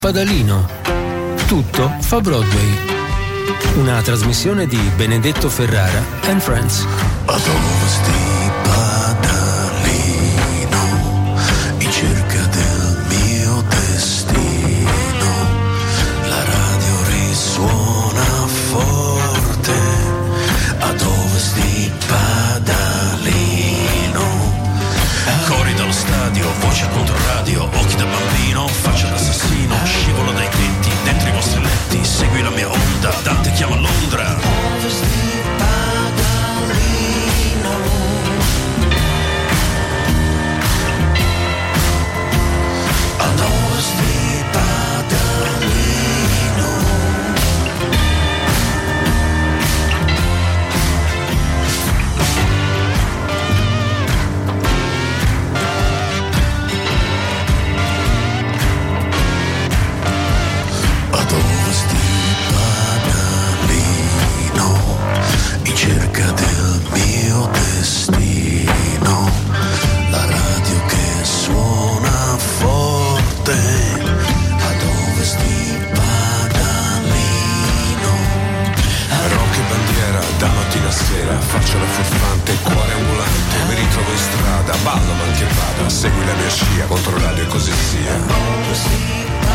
Padalino. Tutto fa Broadway. Una trasmissione di Benedetto Ferrara and Friends. Ad ovest di Padalino, in cerca del mio destino, la radio risuona forte. Ad ovest di Padalino, cori dallo stadio, voce contro radio, occhi da bambino, faccia d'assassino, scivolo dai tetti, dentro i vostri letti, segui la mia onda, Dante chiama Londra. Ovest di Padalino, ad ovest di Padalino, ad ovest di Padalino, in cerca del mio destino, la radio che suona forte, ad ovest di Padalino, rock e bandiera da mattina a sera, faccio la furfante, cuore ambulante, mi ritrovo in strada, ballo ma che vada, segui la mia scia, contro radio e così sia.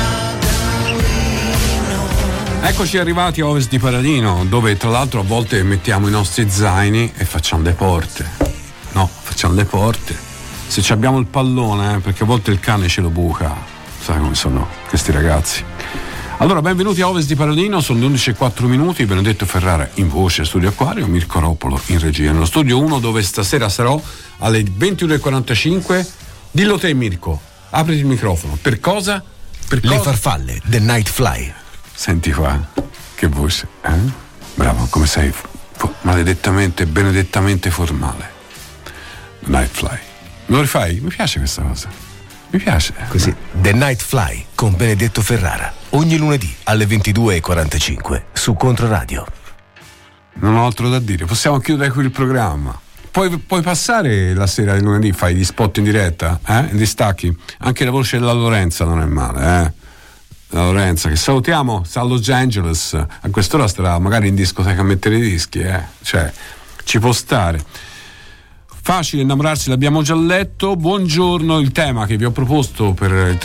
Eccoci arrivati a Ovest di Padalino, dove tra l'altro a volte mettiamo i nostri zaini e facciamo le porte. No, facciamo le porte. Se ci abbiamo il pallone, perché a volte il cane ce lo buca. Sai come sono questi ragazzi. Allora, benvenuti a Ovest di Padalino, sono le 11:04, Benedetto Ferrara in voce, Studio Acquario, Mirko Ropolo in regia. Nello studio 1, dove stasera sarò alle 21:45. Dillo te, Mirko, apriti il microfono. Per cosa? Le farfalle, The Night Fly. Senti qua, che voce, eh? Bravo, come sei maledettamente, benedettamente formale. Nightfly. Me lo rifai? Mi piace questa cosa. Mi piace. Così, The Night Fly con Benedetto Ferrara. Ogni lunedì alle 22:45 su Controradio. Non ho altro da dire, possiamo chiudere qui il programma. Puoi passare la sera del lunedì, fai gli spot in diretta, in distacchi. Anche la voce della Lorenza non è male, La Lorenza, che salutiamo, sta a Los Angeles, a quest'ora starà magari in discoteca a mettere i dischi, cioè ci può stare. Facile innamorarsi, l'abbiamo già letto. Buongiorno, il tema che vi ho proposto per il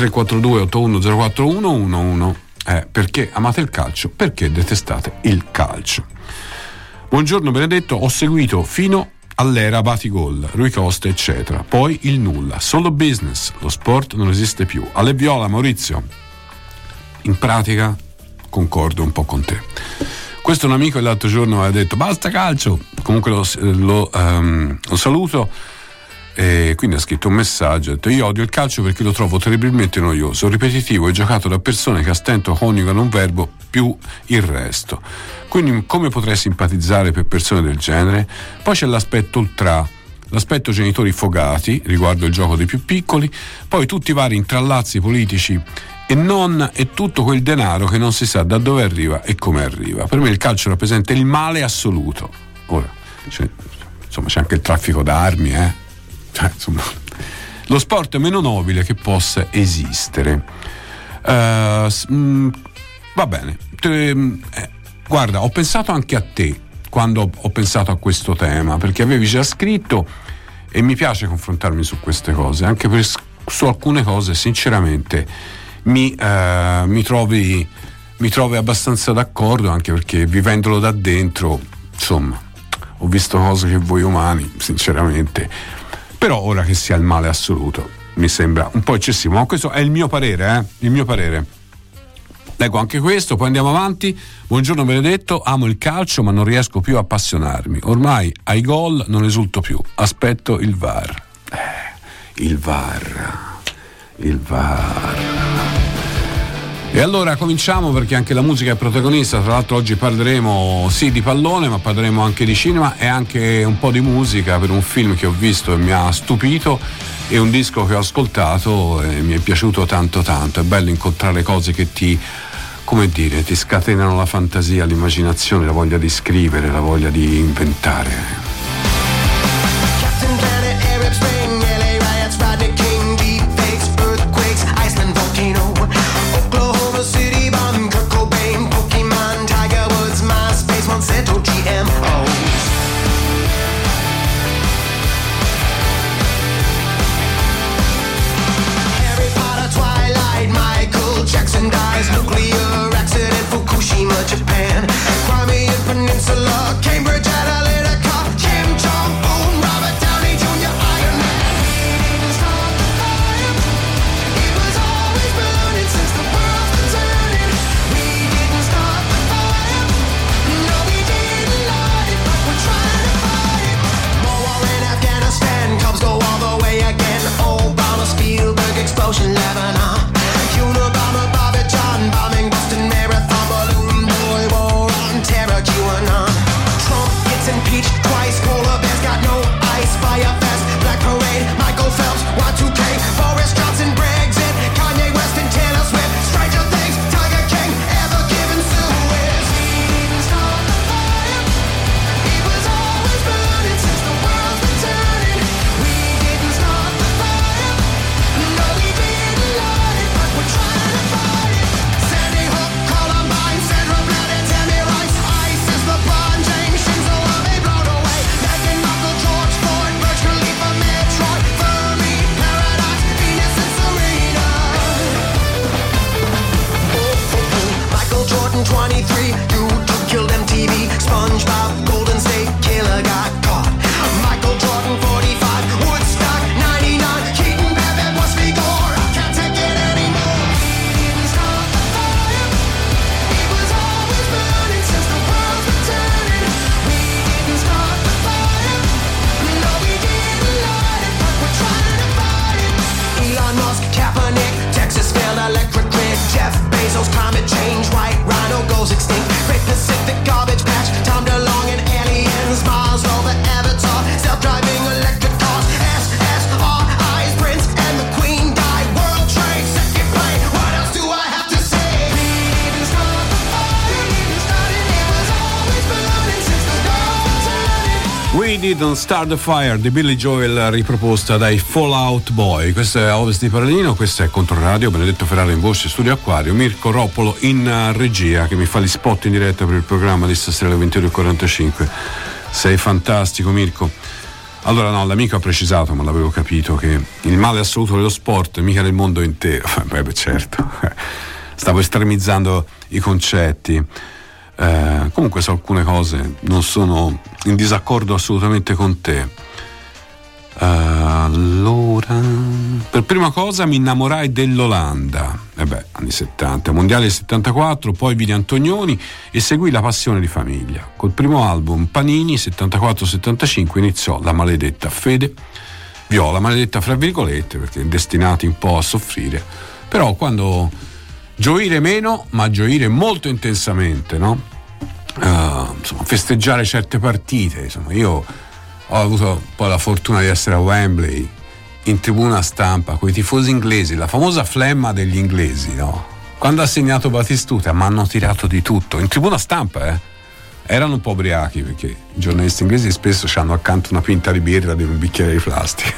342-810411 è: perché amate il calcio, perché detestate il calcio. Buongiorno Benedetto, ho seguito fino all'era Batigol, Rui Costa eccetera, poi il nulla, solo business, lo sport non esiste più. Ale Viola, Maurizio, in pratica concordo un po' con te. Questo un amico l'altro giorno aveva detto basta calcio, comunque lo saluto, e quindi ha scritto un messaggio, ha detto: io odio il calcio perché lo trovo terribilmente noioso, ripetitivo e giocato da persone che a stento coniugano un verbo più il resto, quindi come potrei simpatizzare per persone del genere? Poi c'è l'aspetto l'aspetto genitori fogati riguardo il gioco dei più piccoli, poi tutti i vari intrallazzi politici e tutto quel denaro che non si sa da dove arriva e come arriva. Per me il calcio rappresenta il male assoluto. Ora, c'è anche il traffico d'armi, lo sport meno nobile che possa esistere. Va bene. Guarda, ho pensato anche a te quando ho pensato a questo tema, perché avevi già scritto e mi piace confrontarmi su queste cose, anche su alcune cose sinceramente mi trovi abbastanza d'accordo, anche perché vivendolo da dentro, insomma, ho visto cose che voi umani sinceramente, però ora che sia il male assoluto mi sembra un po' eccessivo, ma questo è il mio parere, il mio parere. Leggo anche questo, poi andiamo avanti. Buongiorno Benedetto, amo il calcio ma non riesco più a appassionarmi, ormai ai gol non esulto più, aspetto il VAR. Il VAR. E allora cominciamo, perché anche la musica è protagonista. Tra l'altro oggi parleremo sì di pallone, ma parleremo anche di cinema e anche un po' di musica per un film che ho visto e mi ha stupito, e un disco che ho ascoltato e mi è piaciuto tanto. È bello incontrare cose che ti scatenano la fantasia, l'immaginazione, la voglia di scrivere, la voglia di inventare. Oklahoma 23, YouTube killed MTV. SpongeBob, Golden State Killer got caught. Michael Jordan, 45, Woodstock, 99, Keaton, Babbitt, Westby, Gore. I can't take it anymore. He didn't start the fire. He was always burning since the world's been turning. We didn't start the fire. No, we didn't light it, but we're trying to fight it. Elon Musk, Kaepernick, Texas failed electric grid. Jeff Bezos, climate change, white rhino goes extinct. Great Pacific garbage patch, Tom DeLonge and aliens, Mars rover, Avatar, self-driving electric cars. SSRI's Prince and the Queen died. World Trade, second plane. What else do I have to say? We didn't start the fire. We didn't start it. It was always burning since the dawn was turning. We Didn't Start the Fire di Billy Joel, riproposta dai Fall Out Boy. Questo è Ovest di Paralino, questo è Controradio, Benedetto Ferrara in voce, Studio Acquario, Mirko Roppolo in regia che mi fa gli spot in diretta per il programma di stasera alle 22.45. Sei fantastico, Mirko. Allora no, l'amico ha precisato, ma l'avevo capito, che il male assoluto dello sport è mica del mondo intero. Beh, certo, stavo estremizzando i concetti. Comunque su alcune cose non sono in disaccordo assolutamente con te. Allora, per prima cosa mi innamorai dell'Olanda, anni 70, mondiale del 74, poi vidi Antonioni e seguì La passione di famiglia. Col primo album Panini 74-75 iniziò la maledetta fede viola, maledetta fra virgolette perché destinati un po' a soffrire, però quando gioire meno ma gioire molto intensamente, no? Insomma, festeggiare certe partite. Insomma, io ho avuto poi la fortuna di essere a Wembley in tribuna stampa con i tifosi inglesi, la famosa flemma degli inglesi, no? Quando ha segnato Batistuta mi hanno tirato di tutto in tribuna stampa, erano un po' ubriachi perché i giornalisti inglesi spesso hanno accanto una pinta di birra di un bicchiere di plastica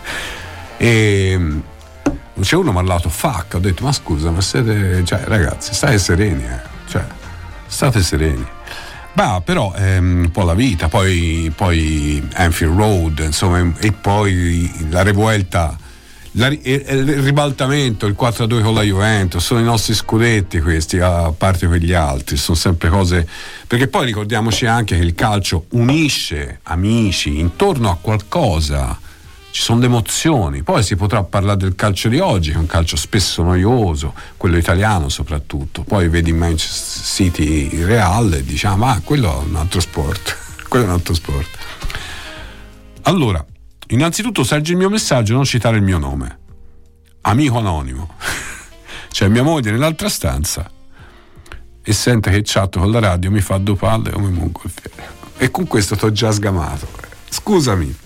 e c'è uno mi ha parlato fuck, ho detto ma scusa, ma siete, cioè ragazzi state sereni, state sereni. Però è un po' la vita, poi Anfield Road, insomma, e poi la revuelta, il ribaltamento, il 4-2 con la Juventus, sono i nostri scudetti questi, a parte quegli altri, sono sempre cose, perché poi ricordiamoci anche che il calcio unisce amici intorno a qualcosa, ci sono le emozioni. Poi si potrà parlare del calcio di oggi, che è un calcio spesso noioso, quello italiano soprattutto. Poi vedi Manchester City Real e diciamo quello è un altro sport. Quello è un altro sport. Allora, innanzitutto Sergio, il mio messaggio, non citare il mio nome. Amico anonimo. C'è mia moglie nell'altra stanza e sente che chatto con la radio, mi fa due palle come mongolfiere. E con questo t'ho già sgamato. Scusami.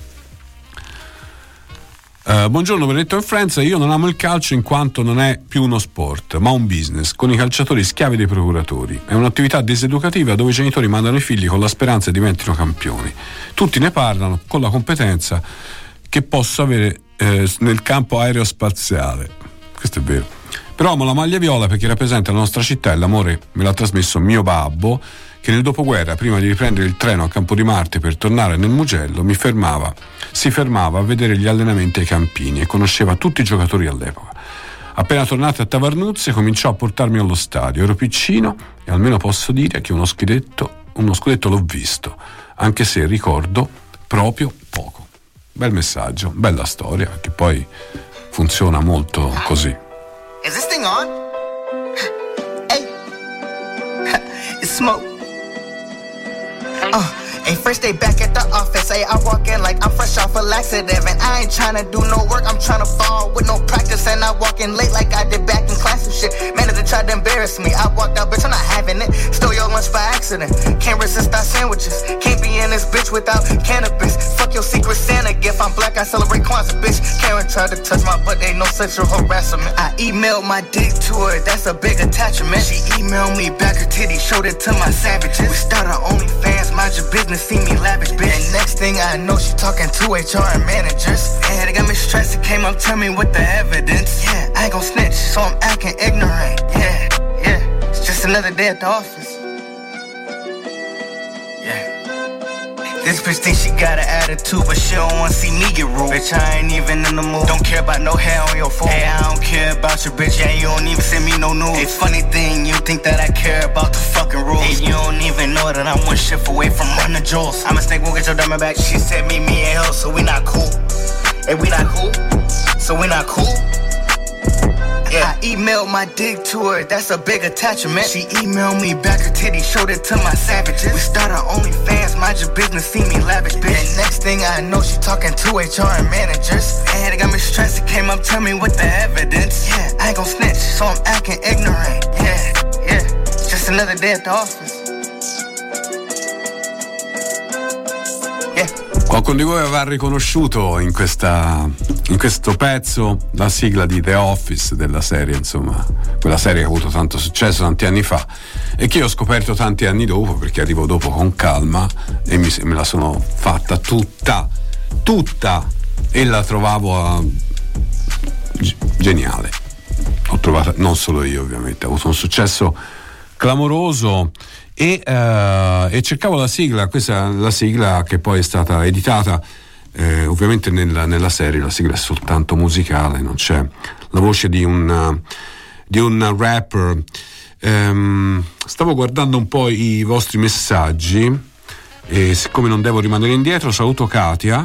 Buongiorno Benedetto e Friends, io non amo il calcio in quanto non è più uno sport ma un business con i calciatori schiavi dei procuratori. È un'attività diseducativa dove i genitori mandano i figli con la speranza che diventino campioni. Tutti ne parlano con la competenza che posso avere nel campo aerospaziale. Questo è vero. Però amo la maglia viola perché rappresenta la nostra città e l'amore me l'ha trasmesso mio babbo, che nel dopoguerra, prima di riprendere il treno a Campo di Marte per tornare nel Mugello, si fermava a vedere gli allenamenti ai campini e conosceva tutti i giocatori all'epoca. Appena tornato a Tavarnuzze cominciò a portarmi allo stadio. Ero piccino e almeno posso dire che uno scudetto l'ho visto, anche se ricordo proprio poco. Bel messaggio, bella storia, che poi funziona molto così. Is this thing on? Hey, it's smoke. Hey, first day back at the office. Hey, I walk in like I'm fresh off a laxative, and I ain't tryna do no work. I'm tryna fall with no practice, and I walk in late like I did back in class and shit. Manager tried to embarrass me. I walked out, bitch, I'm not having it. Stole your lunch by accident. Can't resist our sandwiches. Can't be in this bitch without cannabis. Fuck your secret Santa gift. I'm black, I celebrate Kwanzaa, bitch. Karen tried to touch my butt, ain't no sexual harassment. I emailed my dick to her, that's a big attachment. She emailed me back her titty, showed it to my savages. We started OnlyFans, mind your business, see me lavish, bitch. And next thing I know, she talking to HR and managers. Yeah, they got me stressed, it came up, tell me with the evidence. Yeah, I ain't gon' snitch, so I'm acting ignorant. Yeah, it's just another day at the office. Yeah. This bitch thinks she got an attitude, but she don't wanna see me get rude. Bitch, I ain't even in the mood. Don't care about no hair on your phone. Hey, I don't care about your bitch, yeah, you don't even send me no news. Hey, funny thing, you think that I care about the fucking rules. Hey, you don't even know that I'm one shift away from running jewels. I'm a snake, won't get your diamond back. She said me and her, so we not cool. Hey, we not cool? So we not cool? Yeah. I emailed my dick to her, that's a big attachment. She emailed me back her titty, showed it to my savages. We started OnlyFans, mind your business, see me lavish, bitch. And next thing I know, she talking to HR and managers. And it got me stressed, it came up, tell me what the evidence. Yeah, I ain't gon' snitch, so I'm acting ignorant. Yeah, just another day at the office. Qualcuno di voi avrà riconosciuto in questo pezzo la sigla di The Office della serie, insomma, quella serie che ha avuto tanto successo tanti anni fa e che io ho scoperto tanti anni dopo, perché arrivo dopo con calma e me la sono fatta tutta e la trovavo geniale. Ho trovato, non solo io ovviamente, ha avuto un successo clamoroso. E cercavo la sigla, questa è la sigla che poi è stata editata, ovviamente nella serie la sigla è soltanto musicale, non c'è la voce di un rapper. Stavo guardando un po' i vostri messaggi e siccome non devo rimanere indietro saluto Katia,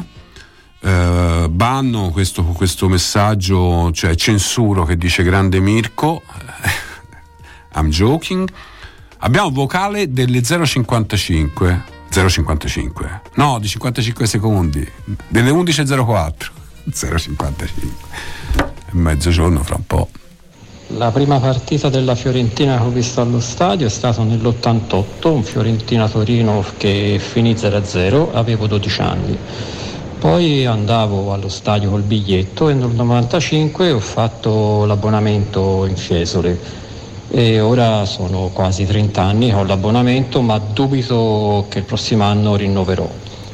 banno questo messaggio, cioè censuro, che dice grande I'm joking. Abbiamo vocale delle 0,55 no, di 55 secondi, delle 11.04 0,55 è mezzogiorno fra un po'. La prima partita della Fiorentina che ho visto allo stadio è stato nell'88, un Fiorentina-Torino che finì 0-0, avevo 12 anni. Poi andavo allo stadio col biglietto e nel 95 ho fatto l'abbonamento in Fiesole. E ora sono quasi 30 anni che ho l'abbonamento, ma dubito che il prossimo anno rinnoverò,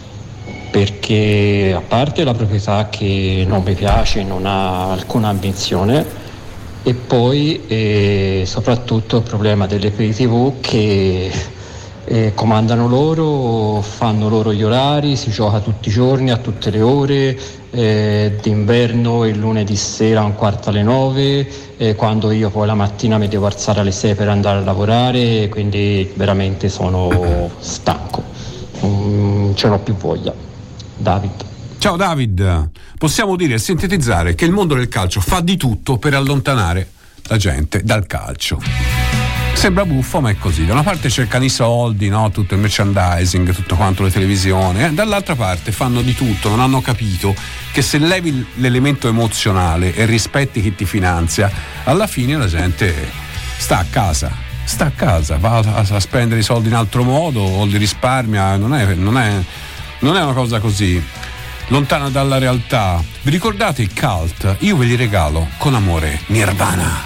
perché a parte la proprietà che non mi piace, non ha alcuna ambizione, e poi soprattutto il problema delle pay TV che comandano loro, fanno loro gli orari, si gioca tutti i giorni a tutte le ore, d'inverno il lunedì sera a 8:45, quando io poi la mattina mi devo alzare alle 6 per andare a lavorare, quindi veramente sono stanco, non ce n'ho più voglia. David. Ciao David, possiamo dire, sintetizzare, che il mondo del calcio fa di tutto per allontanare la gente dal calcio. Sembra buffo, ma è così. Da una parte cercano i soldi, no? Tutto il merchandising, tutto quanto, le televisioni, dall'altra parte fanno di tutto. Non hanno capito che se levi l'elemento emozionale e rispetti chi ti finanzia, alla fine la gente sta a casa, va a spendere i soldi in altro modo o li risparmia. Non è una cosa così lontana dalla realtà. Vi ricordate i Cult? Io ve li regalo con amore, Nirvana.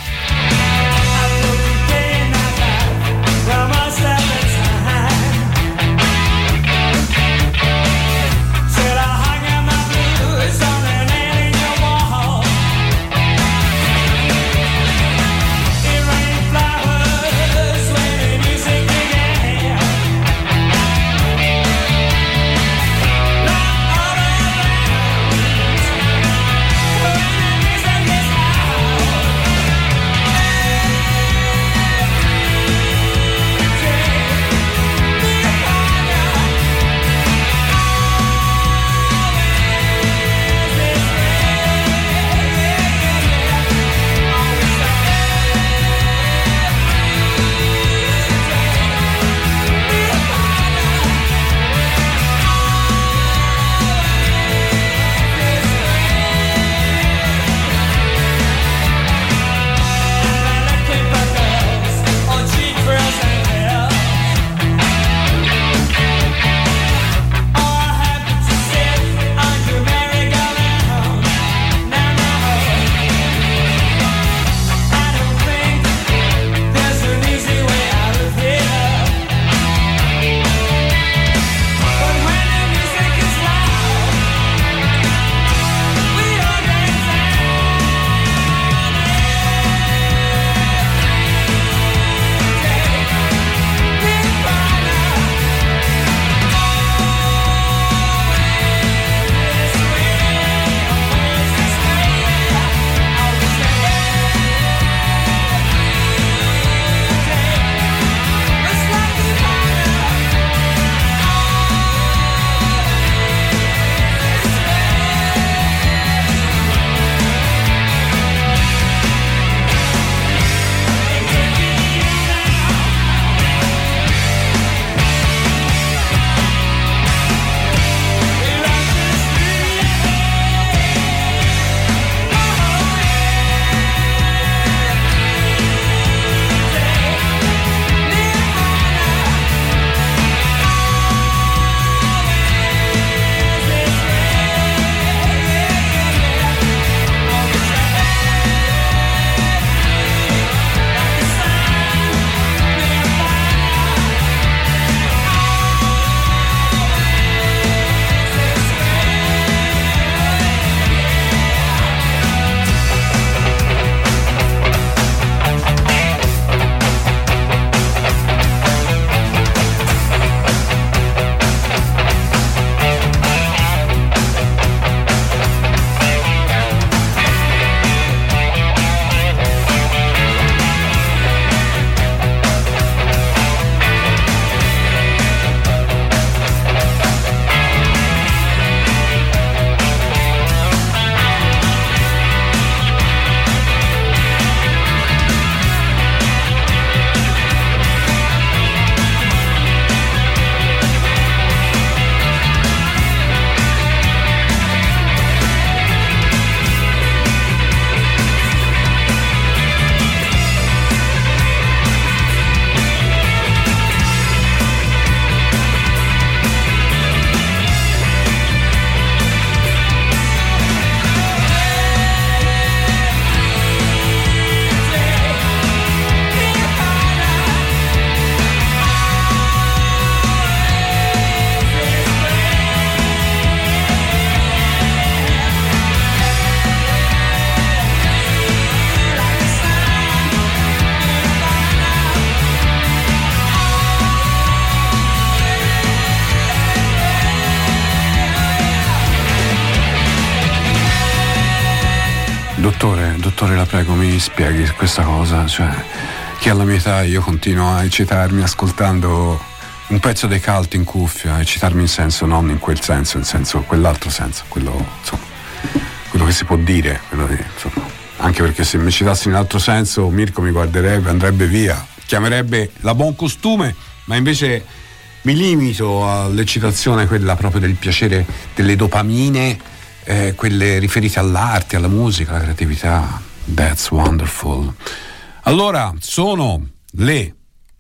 Dottore, la prego, mi spieghi questa cosa, cioè che alla mia età io continuo a eccitarmi ascoltando un pezzo dei Cult in cuffia, eccitarmi in senso, non in quel senso, in senso, quell'altro senso, quello, insomma, quello che si può dire, insomma, anche perché se mi citassi in altro senso Mirko mi guarderebbe, andrebbe via, chiamerebbe la buon costume, ma invece mi limito all'eccitazione, quella proprio del piacere, delle dopamine, quelle riferite all'arte, alla musica, alla creatività. That's wonderful. Allora, sono le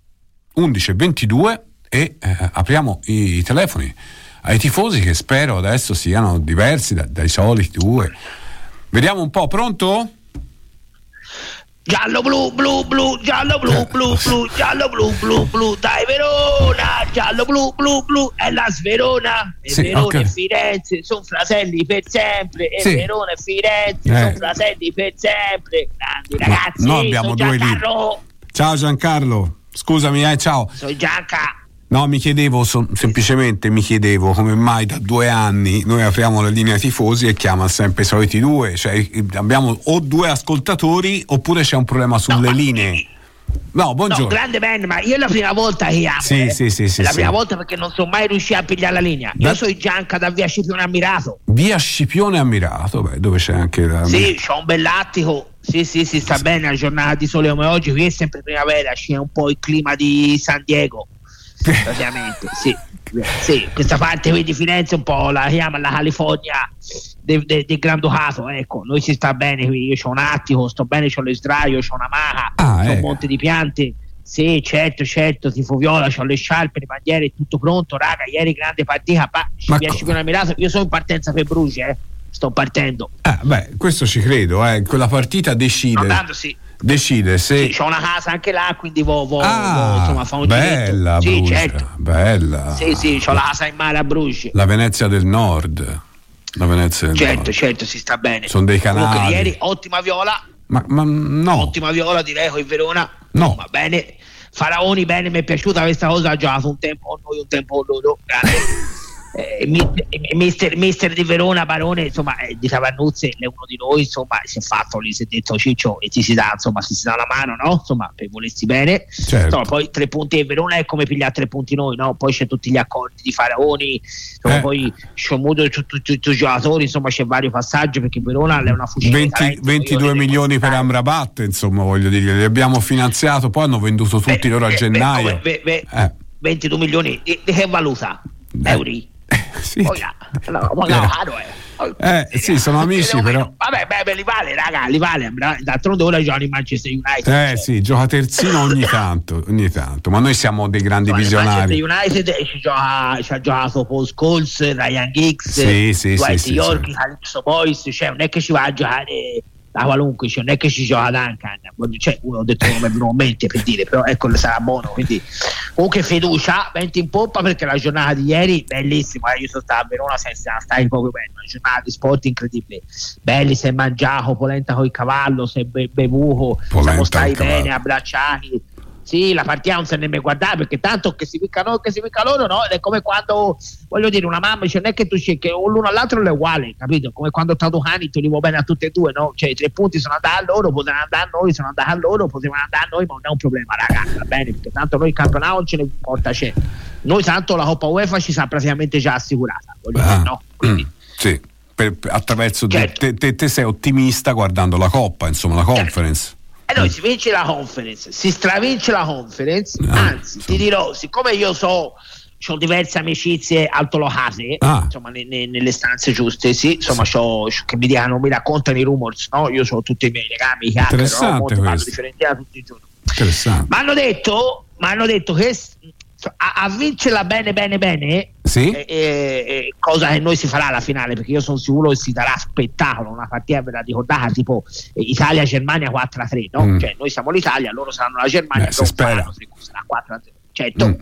11:22 e apriamo i telefoni ai tifosi, che spero adesso siano diversi dai soliti due. Vediamo un po', pronto? Giallo blu blu blu, giallo blu blu blu, giallo blu blu blu, dai Verona, giallo blu blu blu, è la Sverona, e sì, Verona okay. e Firenze sono fratelli per sempre, e sì. Verona e Firenze sono fratelli per sempre, grandi ragazzi. No, abbiamo due lì. Ciao Giancarlo, scusami, ciao. Sono Gianca. No, mi chiedevo, semplicemente mi chiedevo come mai da 2 anni noi apriamo la linea tifosi e chiama sempre i soliti due, cioè abbiamo o 2 ascoltatori oppure c'è un problema sulle linee. No, buongiorno. No, grande band, ma io è la prima volta che chiamo. Sì, è la prima volta perché non sono mai riuscito a pigliare la linea. Io sono Gianca da via Scipione Ammirato. Via Scipione Ammirato, dove c'è anche la... Sì, c'ho un bell'attico. Sì, sta bene, la giornata di sole come oggi, qui è sempre primavera, c'è un po' il clima di San Diego. Ovviamente, sì, questa parte qui di Firenze un po' la chiama la California del Granducato, ecco, noi si sta bene qui, io c'ho un attico, sto bene, c'ho le sdraio, c'ho una maca, c'ho un monte di piante, sì, certo, tifo viola, c'ho le sciarpe, le bandiere, tutto pronto, raga, ieri grande partita, io sono in partenza per Bruges, sto partendo. Questo ci credo, quella partita decide. Andando, sì. Decide se sì, c'ho una casa anche là, quindi insomma fa un bella giretto. Bruges, sì, certo. Bella. Sì, c'ho la casa in mare a Bruges. La Venezia del Nord. Certo, si sta bene. Sono dei canali. Comunque ieri ottima viola. Ma no. Ottima viola, direi, con il Verona. No. Va bene. Faraoni bene, mi è piaciuta questa cosa, ha giocato un tempo noi, un tempo loro. Mister di Verona, Barone, insomma, di Tavernuzzi è uno di noi, insomma, si è fatto lì, si è detto Ciccio e si dà la mano, no? Insomma, per volersi bene. Certo. Insomma, poi 3 punti in Verona è come pigliare 3 punti noi, no? Poi c'è tutti gli accordi di Faraoni, insomma, poi Sciomudo, tutti i giocatori, insomma, c'è vario passaggio perché Verona è una fucina 22 milioni per Amrabat, insomma, voglio dire, li abbiamo finanziato, poi hanno venduto tutti loro a gennaio. 22 milioni di che valuta? Euro? Sì. Sì, sono amici, però. Vabbè, li vale, raga, li vale. D'altronde ora giocano in Manchester United. Sì, gioca terzino ogni tanto, ma noi siamo dei grandi visionari. Manchester United ci ha giocato Paul Scholes, Ryan Giggs, Dwight York, Calypso Boys, cioè non è che ci va a giocare da qualunque, cioè non è che ci gioca Duncan, cioè uno ho detto come normalmente per dire, però ecco, sarà buono, quindi comunque fiducia, venti in poppa, perché la giornata di ieri bellissima, io sono stato a Verona senza stare poco bene, una giornata di sport incredibile, belli, si è mangiato polenta con il cavallo, si è bevuto, siamo stati bene, abbracciati. Sì, la partita non se ne mai guardare, perché tanto che si picca noi, che si picca loro, no? È come quando, voglio dire, una mamma dice non è che tu cerchi l'uno all'altro è uguale, capito? Come quando Traducani tu li vuoi bene a tutte e due, no? Cioè i 3 punti sono andati a loro, potevano andare a noi, sono andati a loro, potevano andare a noi, ma non è un problema, ragazzi, va bene, perché tanto noi il campionato non ce ne importa, c'è. Noi tanto la Coppa UEFA ci sa praticamente già assicurata, voglio dire, no? Quindi, sì, attraverso certo. te sei ottimista guardando la Coppa, insomma, la Conference. Noi si vince la Conference, si stravince la Conference, anzi ti dirò, siccome io ho diverse amicizie altolocate, insomma nelle stanze giuste, sì, insomma che mi dicono, mi raccontano i rumors, no? Io ho tutti i miei legami, interessante, no? Parlo di Fiorentina tutti i giorni. Interessante. Mi hanno detto che a vincerla bene, sì? Cosa che noi si farà alla finale, perché io sono sicuro che si darà spettacolo, una partita ve la ricordate tipo Italia-Germania 4-3, no? Cioè noi siamo l'Italia, loro saranno la Germania, si spera. Sarà 4-3, certo.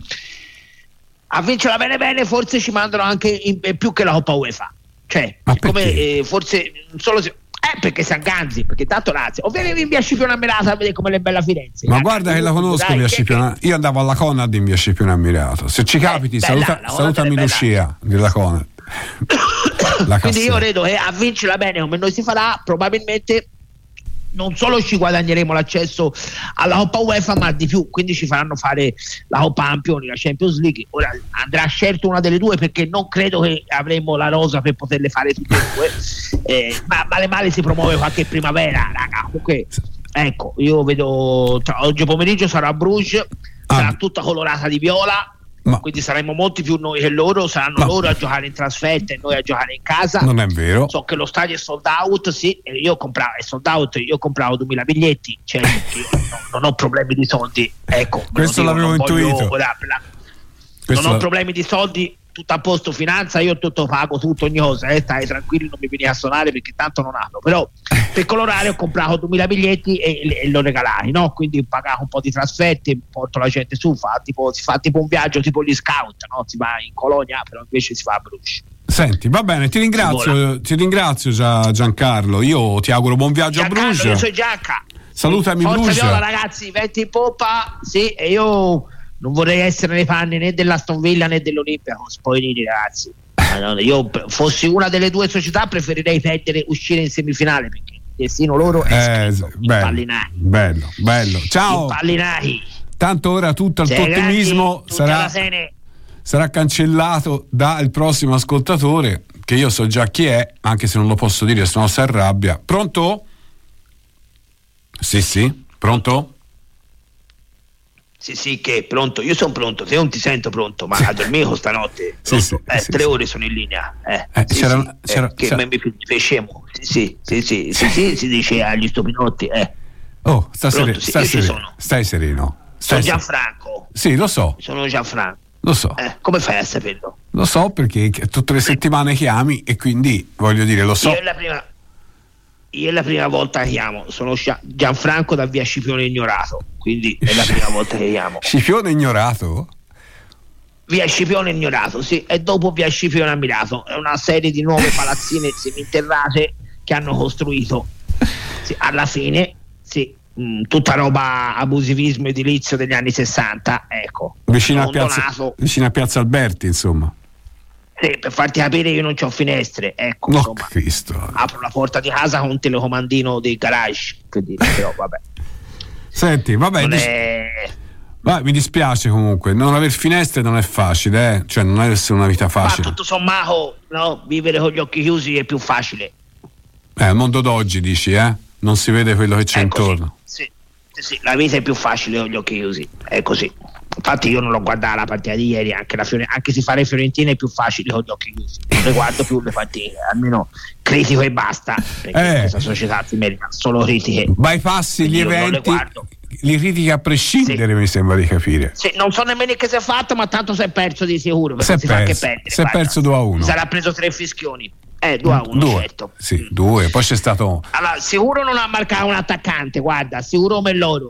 A vincerla bene forse ci mandano anche in più che la Coppa UEFA, cioè come forse solo se perché San Ganzi, perché tanto Lazio o vieni in via Scipione Ammirato a vedere come è bella Firenze, ma guarda che la conosco via Scipione, io andavo alla Conad in via Scipione Ammirato, se ci capiti salutami Lucia della Conad. Quindi io credo che a vincerla bene come noi si farà, probabilmente non solo ci guadagneremo l'accesso alla Coppa UEFA, ma di più, quindi ci faranno fare la Coppa Campioni, la Champions League. Ora andrà scelto una delle due, perché non credo che avremo la rosa per poterle fare tutte e due, ma male male si promuove qualche primavera, raga. Comunque ecco, io vedo, oggi pomeriggio sarà a Bruges, sarà tutta colorata di viola, quindi saremo molti più noi che loro, saranno loro a giocare in trasferta e noi a giocare in casa. Non è vero. So che lo stadio è sold out, sì, io compravo, è sold out, io compravo 2000 biglietti, cioè io non ho problemi di soldi, ecco. Questo l'avevo intuito. Non ho problemi di soldi, tutto a posto, finanza, io tutto pago, tutto, ogni cosa, stai tranquilli, non mi vieni a suonare perché tanto non hanno. Però per colorare ho comprato 2000 biglietti e lo regalai, no? Quindi pagavo un po' di trasferte, porto la gente su, si fa tipo un viaggio tipo gli scout, no? Si va in Colonia, però invece si va a Bruges. Senti, va bene, ti ringrazio Giancarlo, io ti auguro buon viaggio a Bruges. Io sono Gianca. Salutami Forza Bruges. Viola, ragazzi, venti in poppa, sì, e io non vorrei essere nei panni né dell'Aston Villa né dell'Olympiacos, poi ragazzi. Io fossi una delle due società preferirei uscire in semifinale, perché il destino loro è bello. Ciao. Tanto ora tutto il tuo ottimismo sarà cancellato dal prossimo ascoltatore, che io so già chi è, anche se non lo posso dire, se no si arrabbia. Pronto? Sì, pronto? Sì, che pronto? Io sono pronto, se non ti sento pronto, ma a dormire stanotte. 3 ore sono in linea. Mi fai scemo. Sì, si dice agli stupinotti. Oh, stai sereno. Sono Gianfranco. Sì, lo so. Sono Gianfranco. Lo so. Come fai a saperlo? Lo so perché tutte le settimane chiami e quindi voglio dire, lo so. Io è la prima volta che chiamo, sono Gianfranco da via Scipione Ignorato, quindi è la prima volta che chiamo. Scipione Ignorato? Via Scipione Ignorato, sì, e dopo via Scipione Ammirato, è una serie di nuove palazzine seminterrate che hanno costruito, sì, alla fine, sì, tutta roba abusivismo edilizio degli anni 60, ecco. Vicino a Piazza Alberti, insomma. Sì, per farti capire io non c'ho finestre, ecco, insomma, Cristo. apro la porta di casa con un telecomandino del garage, però vabbè. Senti, vabbè, mi dispiace comunque, non aver finestre non è facile, cioè non deve essere una vita facile. Ma tutto sommato, no, vivere con gli occhi chiusi è più facile. Il mondo d'oggi dici, non si vede quello che c'è intorno. Sì, la vita è più facile con gli occhi chiusi, è così. Infatti io non l'ho guardata la partita di ieri, anche se fare Fiorentina è più facile con gli occhi chiusi, non le guardo più le partite, almeno critico e basta, perché questa società si merita solo critiche. Bypassi gli eventi, li critichi a prescindere, mi sembra di capire. Sì, non so nemmeno che si è fatto, ma tanto si è perso di sicuro, si è perso 2-1. Sarà preso 3 fischioni. 2-1, certo. Sì, 2, poi c'è stato. Allora, sicuro non ha marcato un attaccante, guarda, sicuro Melloro.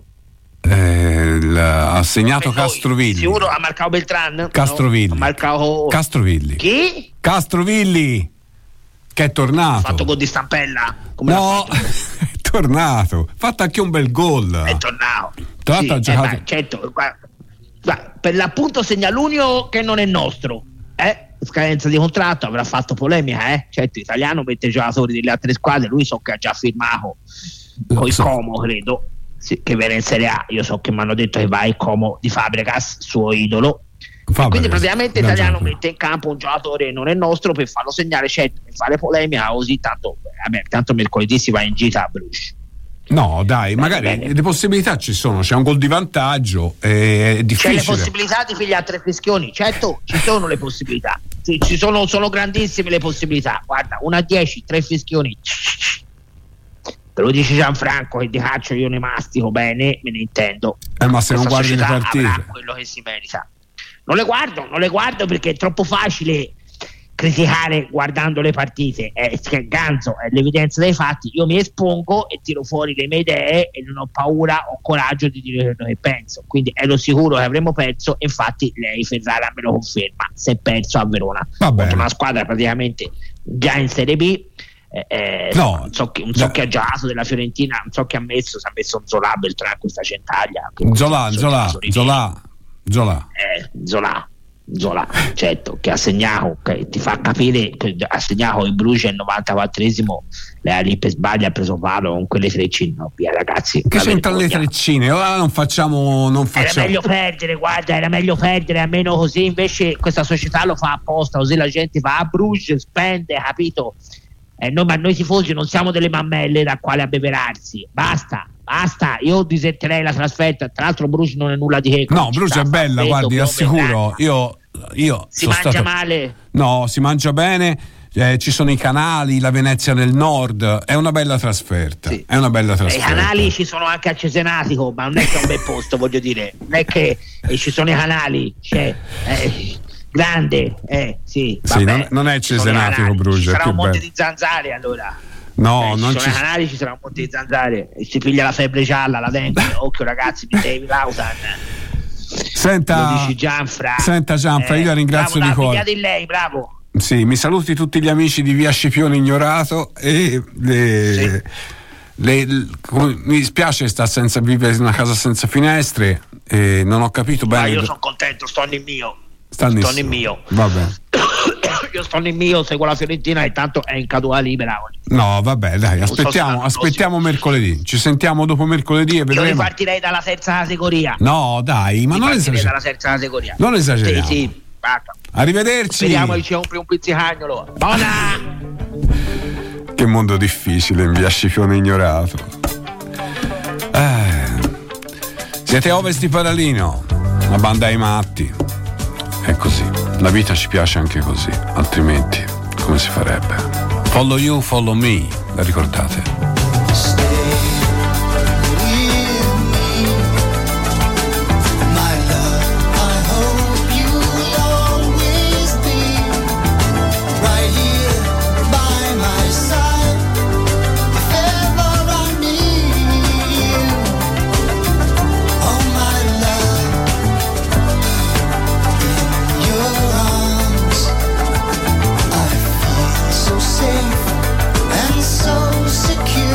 Ha segnato Castrovilli. Sicuro ha marcato Beltran? Castrovilli. No, ha marcato Castrovilli. Chi? Castrovilli, che è tornato. Ha fatto gol di Stampella? No, è tornato. Ha fatto anche un bel gol. È tornato. Tra l'altro ha giocato. Certo, guarda, per l'appunto segna l'unico che non è nostro. Scadenza di contratto, avrà fatto polemica, certo, italiano mette giocatori delle altre squadre, lui so che ha già firmato con il Como, credo. Sì, che viene in Serie A, io so che mi hanno detto che va il Como di Fabregas, suo idolo. Quindi praticamente l'italiano mette in campo un giocatore che non è nostro per farlo segnare, certo, per fare polemica, così tanto mercoledì si va in gita a Bruges. No, dai, magari le possibilità ci sono, c'è un gol di vantaggio, è difficile. C'è le possibilità di pigliare 3 fischioni, certo, ci sono le possibilità. Sì, sono grandissime le possibilità. Guarda, 1-10, 3 fischioni. Te lo dice Gianfranco, che di calcio io ne mastico bene, me ne intendo. Ma se non guardi le partite, quello che si merita. Non le guardo perché è troppo facile criticare guardando le partite. Ganzo, è l'evidenza dei fatti. Io mi espongo e tiro fuori le mie idee e non ho paura, ho coraggio di dire quello che penso. Quindi ero sicuro che avremmo perso, infatti lei Ferrara me lo conferma, si è perso a Verona contro una squadra praticamente già in Serie B. Non so che ha giocato della Fiorentina, non so che ha messo, si è messo Zola, Beltrán, questa centaglia. Zola. Zola, certo, che ha segnato, che ti fa capire che ha segnato il Bruges al 94esimo, le lì per sbaglio ha preso palo con quelle treccine. No, via ragazzi, che c'entra le treccine? Ora non facciamo. Era meglio perdere, guarda, era meglio perdere, almeno così. Invece questa società lo fa apposta, così la gente va a Bruges, spende, capito? Ma noi tifosi non siamo delle mammelle da quale abbeverarsi. Basta, io diserterei la trasferta. Tra l'altro Bruges non è nulla di che. No, Bruges è bella, guardi, assicuro. Io si mangia male? No, si mangia bene. Ci sono i canali, la Venezia del Nord, è una bella trasferta. Sì. È una bella trasferta. I canali ci sono anche a Cesenatico, ma non è che è un bel posto, voglio dire. Non è che ci sono i canali, grande, sì. Vabbè, non è Cesenatico, Bruges. Ci sarà un monte di zanzare allora. No, non ci sono i canali, ci sarà un monte di zanzare e si piglia la febbre gialla, la dengue. Occhio ragazzi, mi devi Lausanne. Senta Gianfra, io la ringrazio di cuore. Di lei, bravo. Sì, mi saluti tutti gli amici di Via Scipione Ignorato e mi dispiace vivere in una casa senza finestre e non ho capito bene. Ma io sono contento, sto nel mio. Vabbè. Io sto nel mio, seguo la Fiorentina e tanto è in caduta libera oggi. No, vabbè, dai, aspettiamo mercoledì. Ci sentiamo dopo mercoledì e vedremo. Io ripartirei dalla terza categoria. No, dai, ma non esageriamo. Dalla terza categoria. Non esageriamo. Sì. Arrivederci. Speriamo che ci compri un pizzicagnolo. Buona! Che mondo difficile in Via Scipione Ignorato. Siete Ovest di Paralino, una banda ai matti. È così, la vita ci piace anche così, altrimenti come si farebbe? Follow you, follow me, la ricordate? Safe and so secure.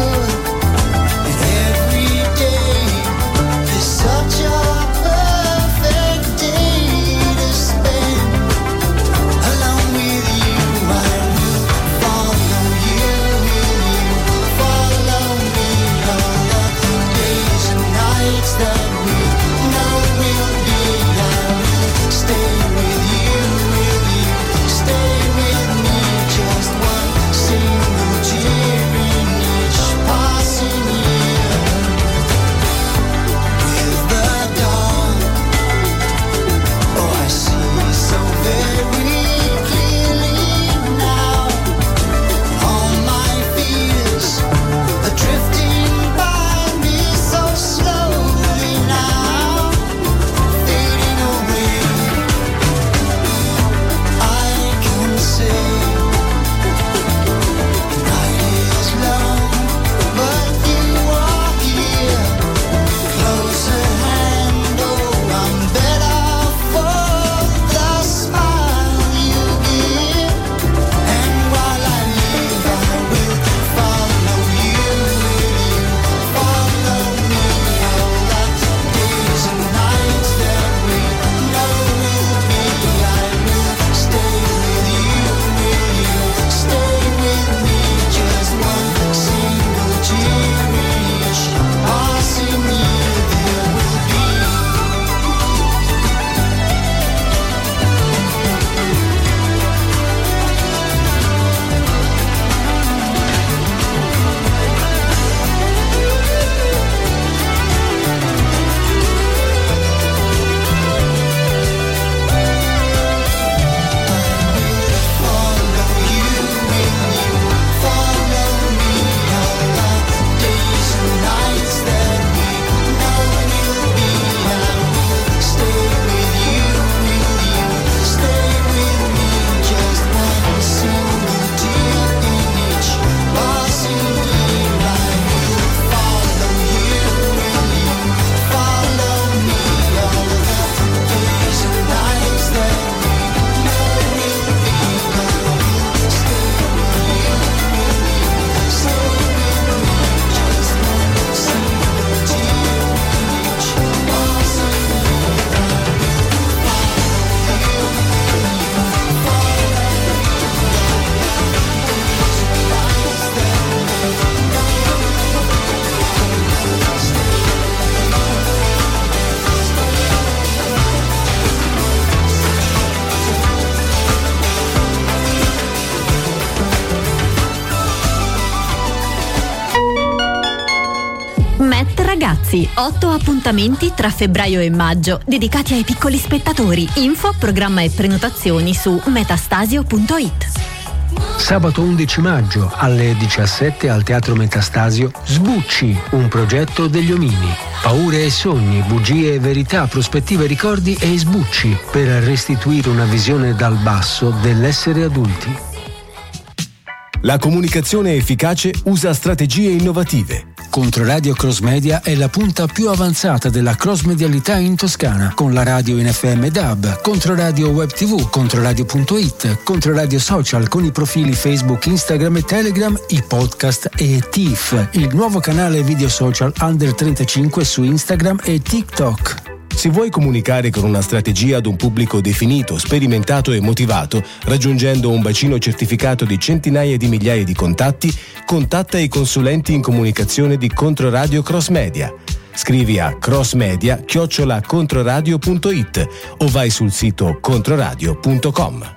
ragazzi. 8 appuntamenti tra febbraio e maggio dedicati ai piccoli spettatori. Info, programma e prenotazioni su metastasio.it. Sabato 11 maggio alle 17 al Teatro Metastasio Sbucci, un progetto degli Omini. Paure e sogni, bugie e verità, prospettive e ricordi e sbucci per restituire una visione dal basso dell'essere adulti. La comunicazione efficace usa strategie innovative. Controradio Cross Media è la punta più avanzata della cross-medialità in Toscana, con la radio in FM DAB, Controradio Web TV, Controradio.it, Controradio Social con i profili Facebook, Instagram e Telegram, i podcast e TIFF, il nuovo canale video social Under 35 su Instagram e TikTok. Se vuoi comunicare con una strategia ad un pubblico definito, sperimentato e motivato, raggiungendo un bacino certificato di centinaia di migliaia di contatti, contatta i consulenti in comunicazione di Controradio Cross Media. Scrivi a crossmedia@controradio.it o vai sul sito controradio.com.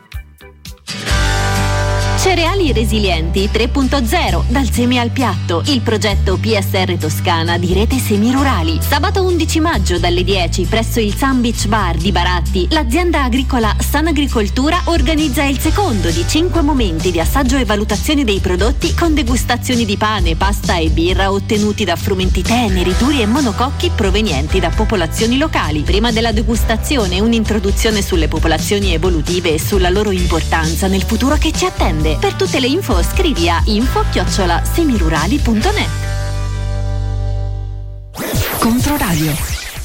Cereali Resilienti 3.0, dal seme al piatto, il progetto PSR Toscana di Rete Semirurali. Sabato 11 maggio dalle 10 presso il Sun Beach Bar di Baratti, l'azienda agricola San Agricoltura organizza il secondo di 5 momenti di assaggio e valutazione dei prodotti con degustazioni di pane, pasta e birra ottenuti da frumenti teneri, duri e monococchi provenienti da popolazioni locali. Prima della degustazione un'introduzione sulle popolazioni evolutive e sulla loro importanza nel futuro che ci attende. Per tutte le info scrivi a info@semirurali.net. Controradio.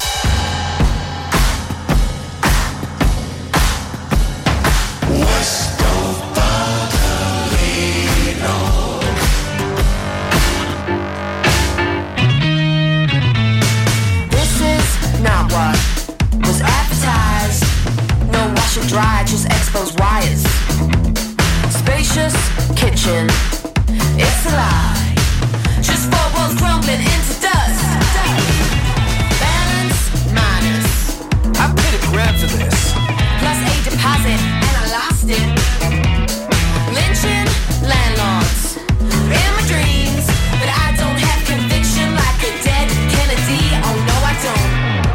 This is not what was advertised. No wash and dry, just exposed wires. Spacious kitchen, it's a lie. Just four walls crumbling into dust. Balance minus, I paid a grand for this. plus a deposit and I lost it. Lynching landlords in my dreams, but I don't have conviction like a dead Kennedy. Oh no, I don't.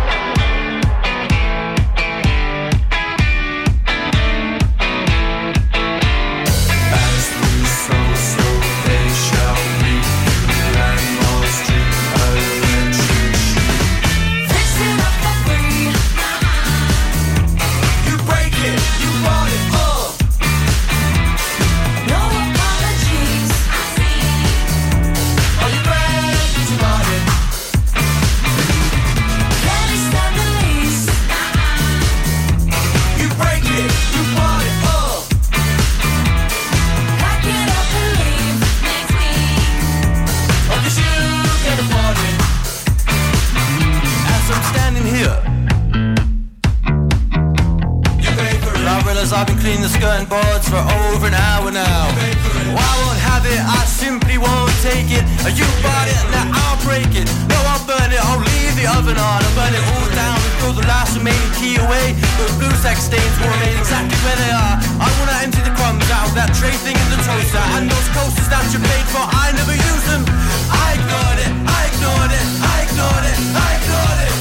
I've been cleaning the skirting boards for over an hour now. Well, I won't have it, I simply won't take it. You bought it, now I'll break it. No, I'll burn it, I'll leave the oven on. I'll burn it all down and throw the last remaining key away. Those blue sex stains will remain exactly where they are. I wanna empty the crumbs out of that tray thing in the toaster. And those coasters that you paid for, I never use them. I ignored it, I ignored it, I ignored it, I ignored it.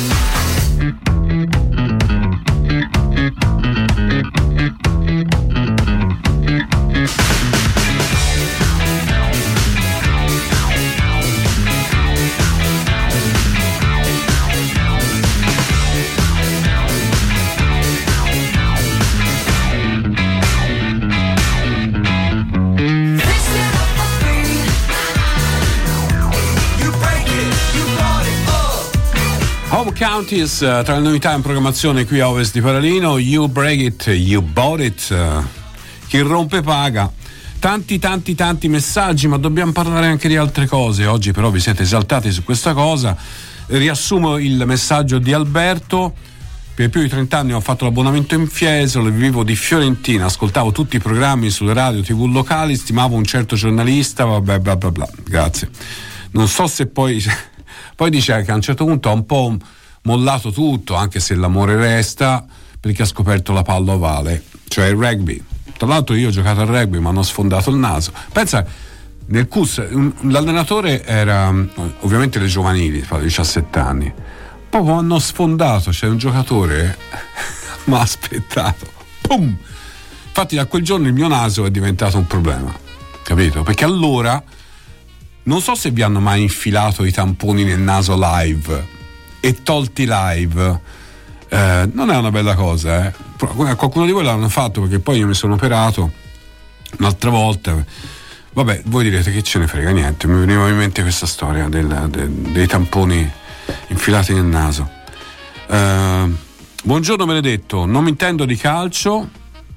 Home Counties, tra le novità in programmazione qui a ovest di Paralino, You Break It, You Bought It, chi rompe paga. Tanti messaggi, ma dobbiamo parlare anche di altre cose. Oggi però vi siete esaltati su questa cosa. Riassumo il messaggio di Alberto. Per più di 30 anni ho fatto l'abbonamento in Fiesole, vivo di Fiorentina, ascoltavo tutti i programmi sulle radio TV locali, stimavo un certo giornalista, vabbè bla bla bla. Grazie. Non so se poi dice che a un certo punto ha un po' mollato tutto, anche se l'amore resta, perché ha scoperto la palla ovale, cioè il rugby. Tra l'altro io ho giocato al rugby, mi hanno sfondato il naso. Pensa, nel CUS l'allenatore era ovviamente le giovanili, fa 17 anni. Poi hanno sfondato, c'è un giocatore ma aspettato, pum! Infatti da quel giorno il mio naso è diventato un problema, capito? Perché allora non so se vi hanno mai infilato i tamponi nel naso live e tolti live, non è una bella cosa, qualcuno di voi l'hanno fatto, perché poi io mi sono operato un'altra volta. Vabbè, voi direte che ce ne frega, niente, mi veniva in mente questa storia dei tamponi infilati nel naso. Buongiorno Benedetto, non mi intendo di calcio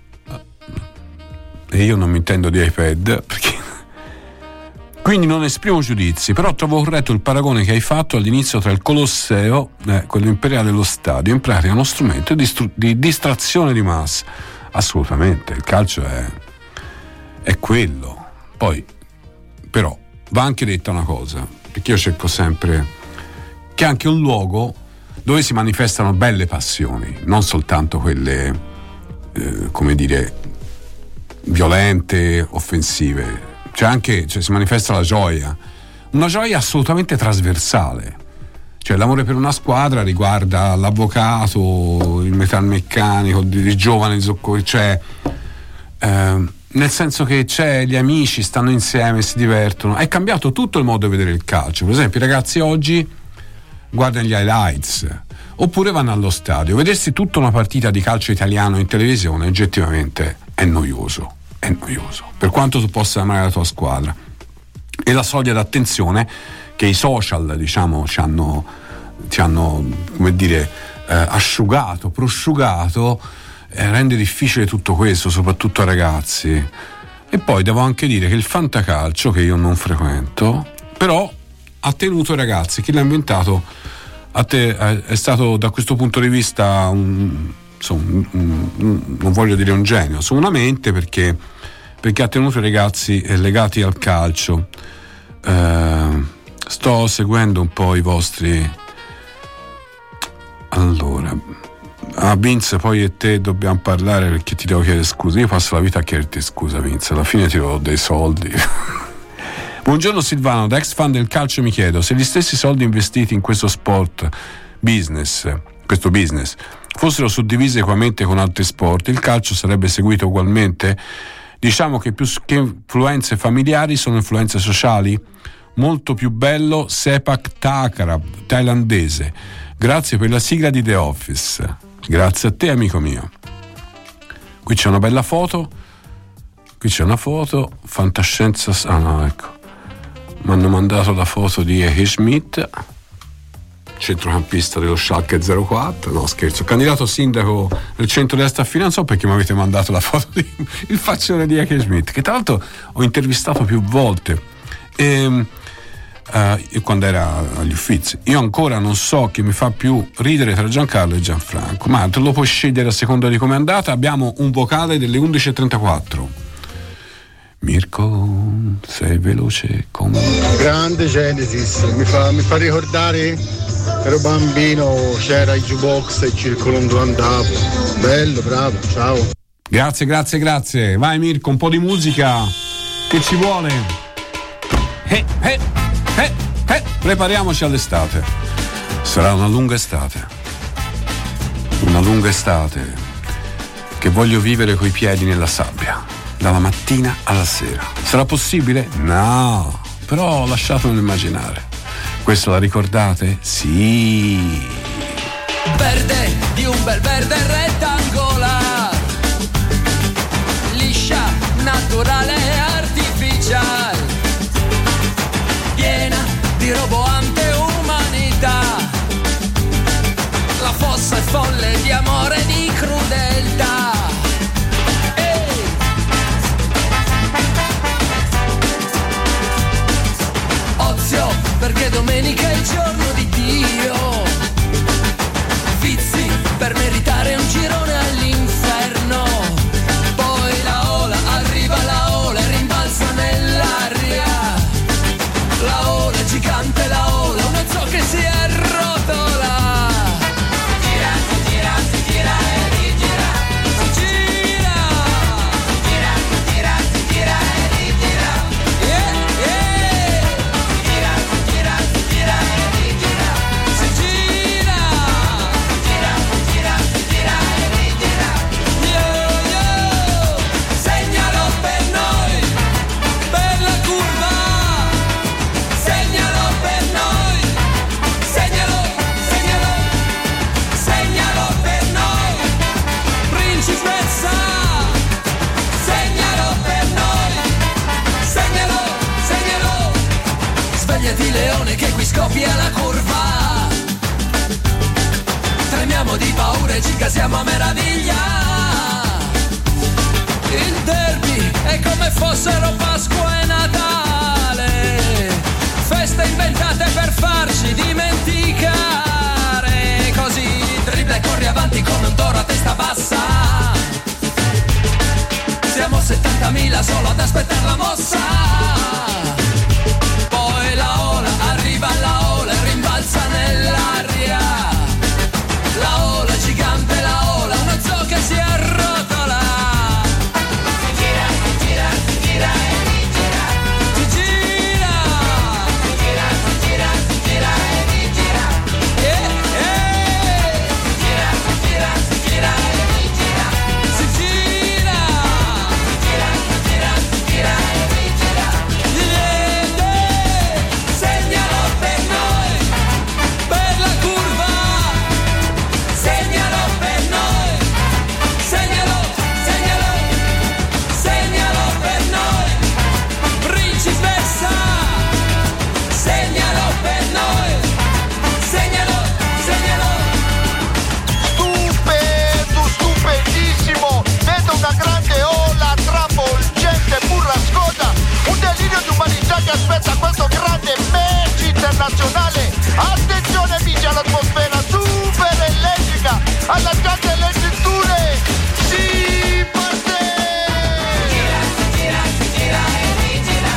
e io non mi intendo di iPad, perché quindi non esprimo giudizi, però trovo corretto il paragone che hai fatto all'inizio tra il Colosseo, quello imperiale dello stadio, in pratica uno strumento di distrazione di massa. Assolutamente, il calcio è quello. Poi però va anche detta una cosa, perché io cerco sempre che è anche un luogo dove si manifestano belle passioni, non soltanto quelle come dire violente, offensive. Cioè si manifesta la gioia, una gioia assolutamente trasversale. Cioè l'amore per una squadra riguarda l'avvocato, il metalmeccanico, il giovane, cioè nel senso che c'è gli amici, stanno insieme, si divertono. È cambiato tutto il modo di vedere il calcio. Per esempio i ragazzi oggi guardano gli highlights oppure vanno allo stadio. Vedersi tutta una partita di calcio italiano in televisione oggettivamente è noioso, per quanto tu possa amare la tua squadra. E la soglia d'attenzione che i social, diciamo, ci hanno come dire asciugato, prosciugato, rende difficile tutto questo, soprattutto ai ragazzi. E poi devo anche dire che il fantacalcio, che io non frequento, però ha tenuto i ragazzi. Chi l'ha inventato è stato, da questo punto di vista, non voglio dire un genio, sicuramente, perché ha tenuto i ragazzi legati al calcio. Sto seguendo un po' i vostri. Allora, Vince, poi e te dobbiamo parlare, perché ti devo chiedere scusa. Io passo la vita a chiederti scusa, Vince, alla fine ti do dei soldi. Buongiorno Silvano, da ex fan del calcio mi chiedo se gli stessi soldi investiti in questo questo business fossero suddivisi equamente con altri sport, il calcio sarebbe seguito ugualmente? Diciamo che più che influenze familiari sono influenze sociali. Molto più bello Sepak Takraw, thailandese. Grazie per la sigla di The Office. Grazie a te, amico mio. Qui c'è una bella foto. Qui c'è una foto. Fantascienza. Ah no, ecco. Mi hanno mandato la foto di Eke Schmidt, centrocampista dello Schalke 04. No, scherzo. Candidato sindaco del centro-destra a Firenze. Non so perché mi avete mandato la foto il faccione di Eke Schmidt, che tra l'altro ho intervistato più volte. Quando era agli Uffizi. Io ancora non so chi mi fa più ridere tra Giancarlo e Gianfranco, ma te lo puoi scegliere a seconda di come è andata. Abbiamo un vocale delle 11.34. Mirko, sei veloce come grande Genesis, mi fa ricordare, ero bambino, c'era il jukebox e il circolo dove andavo. Bello, bravo, ciao. Grazie. Vai Mirko, un po' di musica che ci vuole. Prepariamoci all'estate. Sarà una lunga estate che voglio vivere coi piedi nella sabbia, dalla mattina alla sera. Sarà possibile? No, però lasciatemelo immaginare. Questo la ricordate? Sì. Verde di un bel verde rettangolare, liscia, naturale e artificiale, piena di roboante umanità. La fossa è folle di amore e di crudeltà. Ehi! Ozio, perché domenica è il giorno di Dio. Vizi per meritare un girone all'inferno. Poi la ola, arriva la ola e rimbalza nell'aria. La ola è gigante, la ola, un zoo che si arrotola. Gira, si gira, si gira e rigira. Si gira. Si gira, si gira, si gira e rigira. Yeah, yeah. scoppia la curva. Tremiamo di paura e ci casiamo a meraviglia. Il derby è come fossero Pasqua e Natale, feste inventate per farci dimenticare. Così dribbla e corri avanti come un toro a testa bassa. Siamo 70.000 solo ad aspettare la mossa. Poi la ola, arriva la ola e rimbalza nell'aria. La ola gigante, la ola, uno zoo che si arrotola. Si gira, si gira, si gira e rigira. Si gira, si gira, si gira, si gira e rigira. Si gira, si gira, si gira e rigira. Si gira, si gira, si gira, si gira e rigira. Segnalo per noi, per la curva. Segnalo per noi, segnalo, segnalo, segnalo per noi. Principessa, segnalo per noi, segnalo, segnalo. Stupendo, stupendissimo, vedo una grande ola travolgente, burrascosa, un delirio di umanità che aspetta questo grande match internazionale. Attenzione, vigia l'atmosfera super elettrica, allacciate le cinture, si parte! Gira, si gira, si gira e rigira.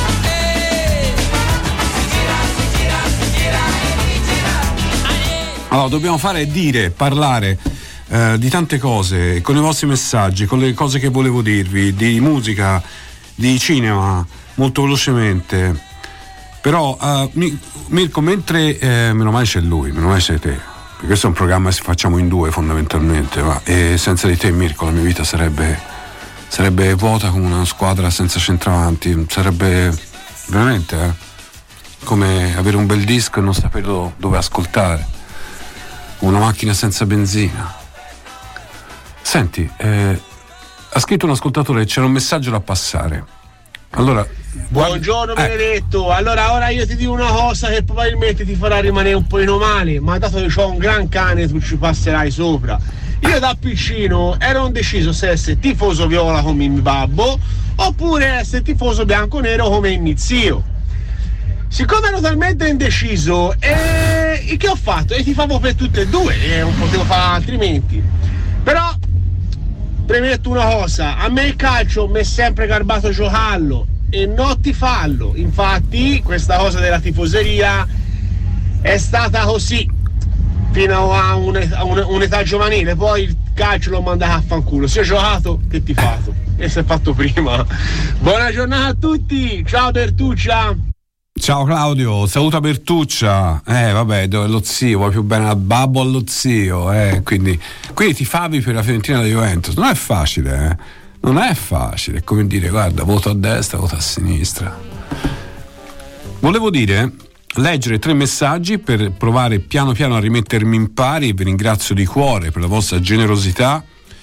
Si gira, si gira, si gira e rigira. Allora, dobbiamo fare dire, parlare di tante cose, con i vostri messaggi, con le cose che volevo dirvi, di musica, di cinema, molto velocemente. Però Mirko, mentre meno male c'è lui, meno male c'è te, perché questo è un programma che facciamo in due fondamentalmente, e senza di te, Mirko, la mia vita sarebbe vuota come una squadra senza centravanti, sarebbe veramente come avere un bel disco e non saperlo dove ascoltare, una macchina senza benzina. Senti, ha scritto un ascoltatore, c'era un messaggio da passare. Allora, buongiorno Benedetto. Allora ora io ti dico una cosa che probabilmente ti farà rimanere un pochino male, ma dato che ho un gran cane tu ci passerai sopra. Io da piccino ero indeciso se essere tifoso viola come mio babbo oppure essere tifoso bianco-nero come il mio zio. Siccome ero talmente indeciso, che ho fatto? E tifavo per tutte e due, non potevo fare altrimenti. Però premetto una cosa, a me il calcio mi è sempre garbato giocarlo e non tifarlo. Infatti questa cosa della tifoseria è stata così fino a un'età giovanile, poi il calcio l'ho mandato a fanculo, sia giocato che tifato, e si è fatto prima. Buona giornata a tutti, ciao Bertuccia. Ciao Claudio, saluta Bertuccia. Vabbè, dove lo zio, vuoi più bene al babbo o allo zio, quindi ti favi per la Fiorentina della Juventus. Non è facile, non è facile, è come dire, guarda, voto a destra, voto a sinistra. Volevo leggere 3 messaggi per provare piano piano a rimettermi in pari, e vi ringrazio di cuore per la vostra generosità.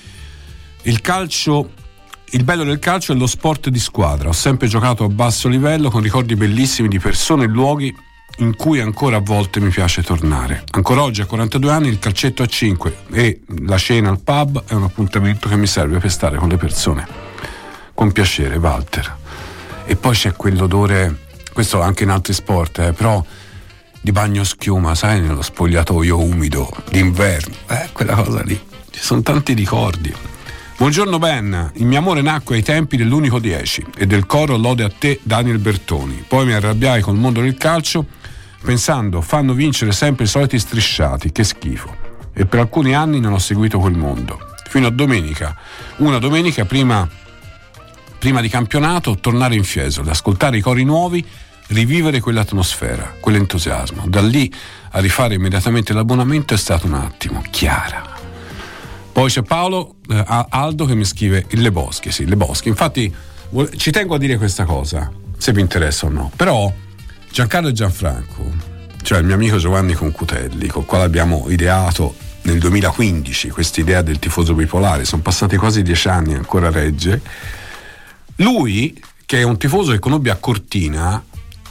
Il bello del calcio è lo sport di squadra. Ho sempre giocato a basso livello con ricordi bellissimi di persone e luoghi in cui ancora a volte mi piace tornare. Ancora oggi a 42 anni il calcetto a 5 e la cena al pub è un appuntamento che mi serve per stare con le persone. Con piacere, Walter. E poi c'è quell'odore, questo anche in altri sport, però di bagno schiuma, sai, nello spogliatoio umido d'inverno, quella cosa lì. Ci sono tanti ricordi. Buongiorno Ben, il mio amore nacque ai tempi dell'Unico 10 e del coro Lode a te Daniel Bertoni. Poi mi arrabbiai col mondo del calcio pensando fanno vincere sempre i soliti strisciati, che schifo. E per alcuni anni non ho seguito quel mondo. Fino a domenica. Una domenica prima di campionato tornare in Fiesole, ascoltare i cori nuovi, rivivere quell'atmosfera, quell'entusiasmo. Da lì a rifare immediatamente l'abbonamento è stato un attimo. Chiara. Poi c'è Paolo Aldo che mi scrive Le Boschi, sì, Le Boschi. Infatti ci tengo a dire questa cosa, se vi interessa o no. Però Giancarlo e Gianfranco, cioè il mio amico Giovanni Concutelli, con il quale abbiamo ideato nel 2015 questa idea del tifoso bipolare, sono passati quasi 10 anni e ancora regge. Lui, che è un tifoso che conobbe a Cortina,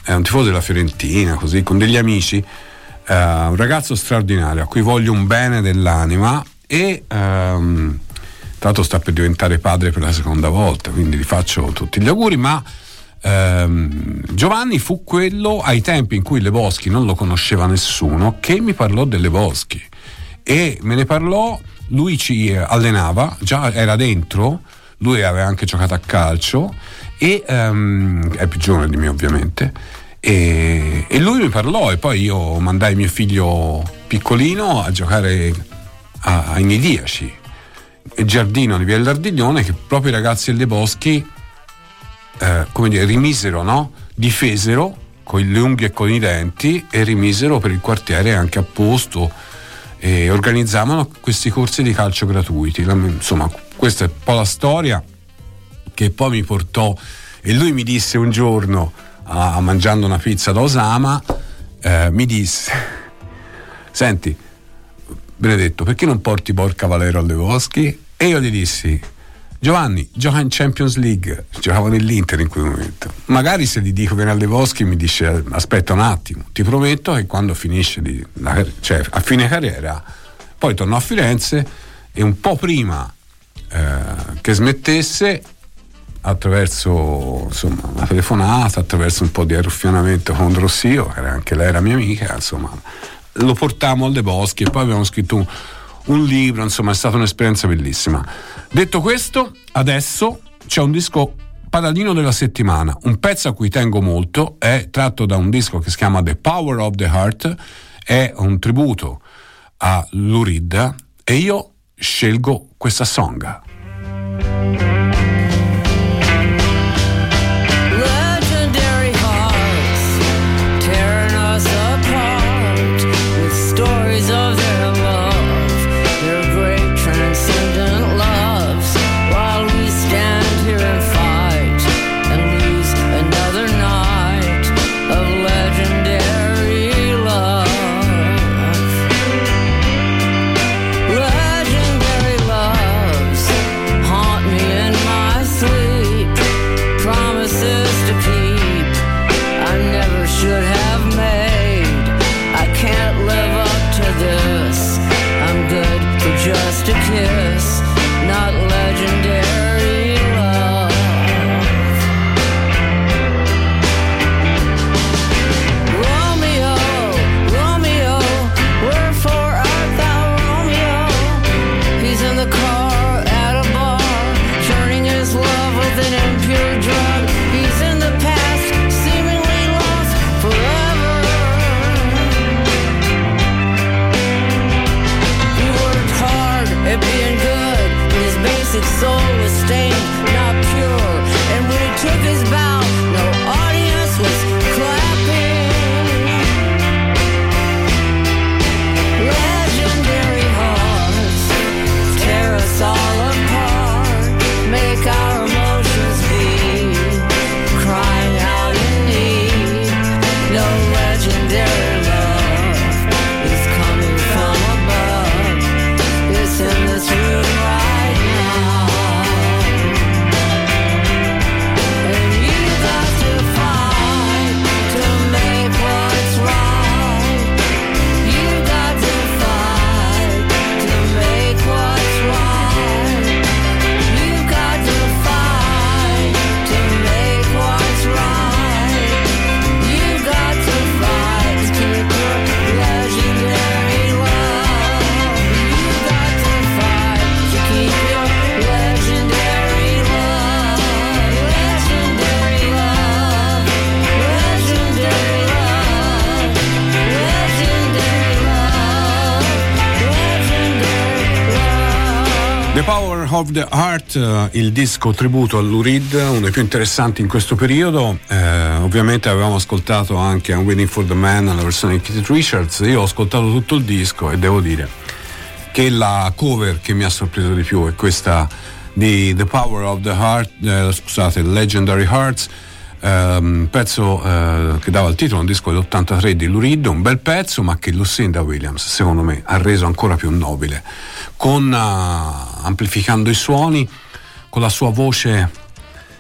è un tifoso della Fiorentina, così, con degli amici, un ragazzo straordinario a cui voglio un bene dell'anima, e tra l'altro sta per diventare padre per la seconda volta, quindi gli faccio tutti gli auguri. Ma Giovanni fu quello, ai tempi in cui Le Boschi non lo conosceva nessuno, che mi parlò delle Boschi, e me ne parlò. Lui ci allenava, già era dentro, lui aveva anche giocato a calcio, e è più giovane di me ovviamente, e lui mi parlò, e poi io mandai mio figlio piccolino a giocare ai Nidiaci, il giardino di Via dell'Ardiglione, che proprio i ragazzi delle Boschi come dire, rimisero, no? Difesero con le unghie e con i denti, e rimisero per il quartiere anche a posto, e organizzavano questi corsi di calcio gratuiti. Insomma, questa è un po' la storia che poi mi portò, e lui mi disse un giorno, mangiando una pizza da Osama, mi disse: senti Benedetto, perché non porti Borca Valero alle Boschi? E io gli dissi: Giovanni gioca in Champions League, giocava nell'Inter in quel momento, magari se gli dico viene alle Boschi mi dice aspetta un attimo, ti prometto che quando finisce a fine carriera, poi tornò a Firenze, e un po' prima che smettesse, attraverso insomma una telefonata, attraverso un po' di arruffianamento con Rossio, che anche lei era mia amica, insomma lo portammo alle Boschi, e poi abbiamo scritto un libro, insomma è stata un'esperienza bellissima. Detto questo, adesso c'è un disco paladino della settimana, un pezzo a cui tengo molto, è tratto da un disco che si chiama The Power of the Heart, è un tributo a Lou Reed, e io scelgo questa song. Just a kiss, not legendary love. Romeo, Romeo, wherefore art thou Romeo? He's in the car at a bar, churning his love with an impure drug. He's in the past, seemingly lost forever. He worked hard at being good, his basic soul was stained, not pure. And when he took his bow, no audience was clapping. Legendary hearts tear us all apart, make our emotions bleed, crying out in need. No legendary love is coming from above, it's in this room right now. And you got to fight to make what's right. You got to fight to make what's right. You got to fight to make what's right. You got to fight to keep your legendary love. You got to fight to keep your legendary love. Legendary love. Legendary love. Legendary love. Legendary love. The Power of the Heart, il disco tributo a Lou Reed, uno dei più interessanti in questo periodo. Ovviamente avevamo ascoltato anche I'm Waiting for the Man, la versione di Keith Richards. Io ho ascoltato tutto il disco e devo dire che la cover che mi ha sorpreso di più è questa di The Power of the Heart, scusate, Legendary Hearts, un pezzo che dava il titolo a un disco dell'83 di Lou Reed, un bel pezzo, ma che Lucinda Williams secondo me ha reso ancora più nobile, con amplificando i suoni, con la sua voce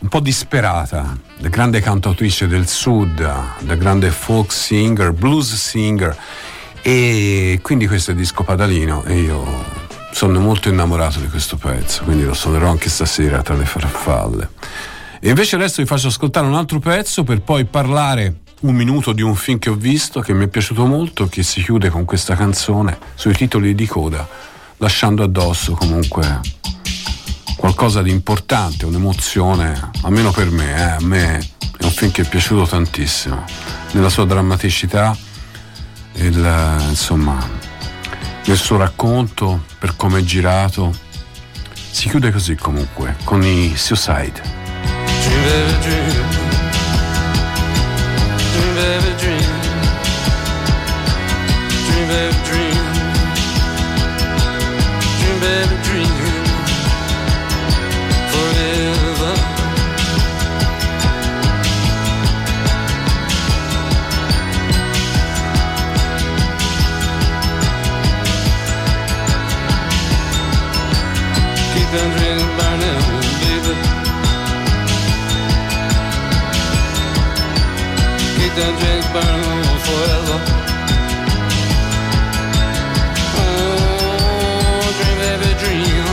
un po' disperata, la grande cantautrice del sud, la grande folk singer, blues singer, e quindi questo è Disco Padalino e io sono molto innamorato di questo pezzo, quindi lo suonerò anche stasera tra le farfalle. E invece adesso vi faccio ascoltare un altro pezzo per poi parlare un minuto di un film che ho visto che mi è piaciuto molto, che si chiude con questa canzone sui titoli di coda, lasciando addosso comunque qualcosa di importante, un'emozione, almeno per me, a me è un film che è piaciuto tantissimo nella sua drammaticità, insomma nel suo racconto, per come è girato. Si chiude così comunque con i Suicide. Dream baby dream, dream baby dream, dream baby dream, dream baby dream, forever. Keep them dreams burning, baby. Keep them dreams burning forever. Oh, dream baby dream.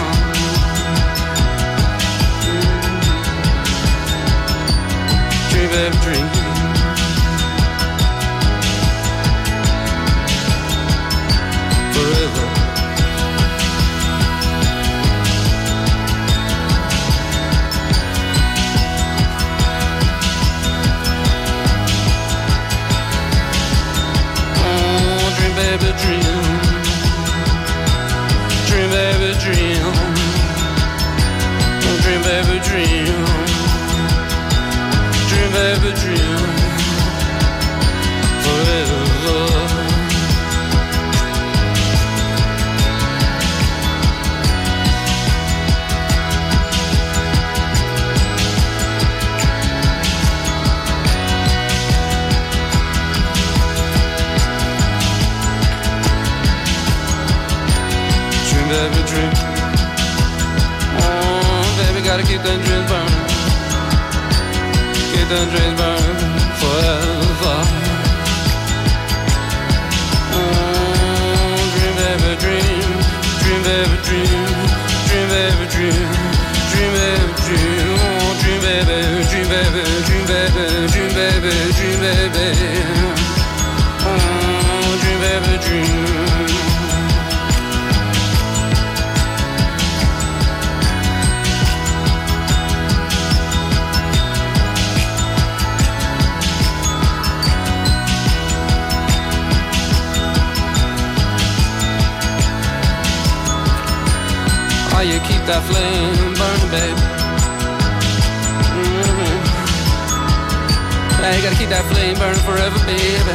Dream baby dream. Forever. Baby dream, dream baby dream, dream baby dream, dream baby dream, forever. Baby dream, oh baby, gotta keep them dreams burning, keep them dreams burning forever. Oh, dream baby dream, dream baby dream, dream baby dream, dream baby dream, oh dream baby, dream baby, dream baby, dream baby, dream baby, oh dream baby dream. Oh, you keep that flame burning, babe. Mm-hmm. Yeah, you gotta keep that flame burning forever, baby.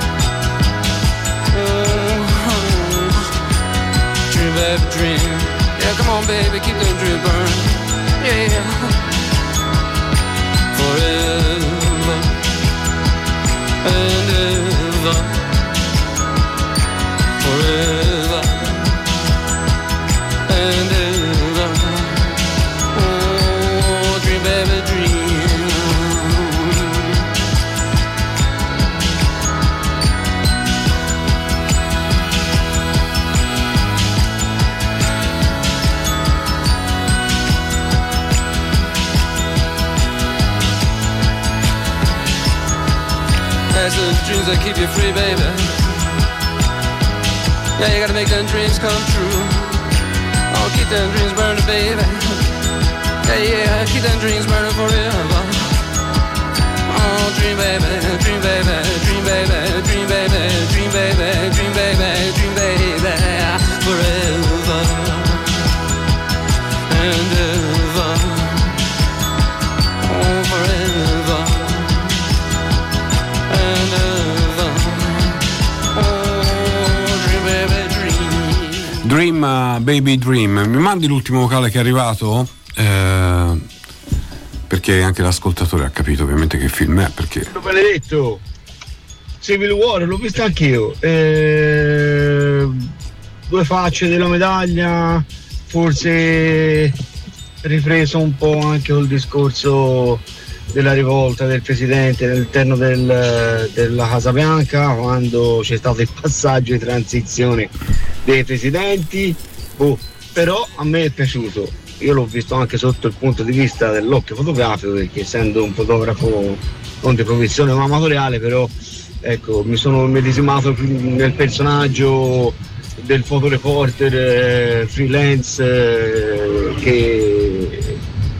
Mm-hmm. Dream, baby, dream. Yeah, come on, baby, keep them dreams burning. Yeah. Forever and ever. Forever and ever. Oh, dream, baby, dream. That's the dreams that keep you free, baby. Yeah, you gotta make them dreams come true. Oh, keep them dreams burning, baby. Yeah, keep them dreams burning forever. Oh, dream baby, dream baby, dream baby, dream baby, dream baby, dream baby, dream baby, forever and ever. Oh, forever and ever. Oh, dream baby, dream. Dream, baby dream. Mi mandi l'ultimo vocale che è arrivato? Perché anche l'ascoltatore ha capito ovviamente che film è, perché Benedetto, Civil War l'ho visto anch'io, due facce della medaglia, forse ripreso un po' anche col discorso della rivolta del presidente all'interno della Casa Bianca, quando c'è stato il passaggio di transizione dei presidenti. Però a me è piaciuto, io l'ho visto anche sotto il punto di vista dell'occhio fotografico, perché essendo un fotografo non di professione ma amatoriale, però ecco, mi sono medesimato nel personaggio del fotoreporter freelance che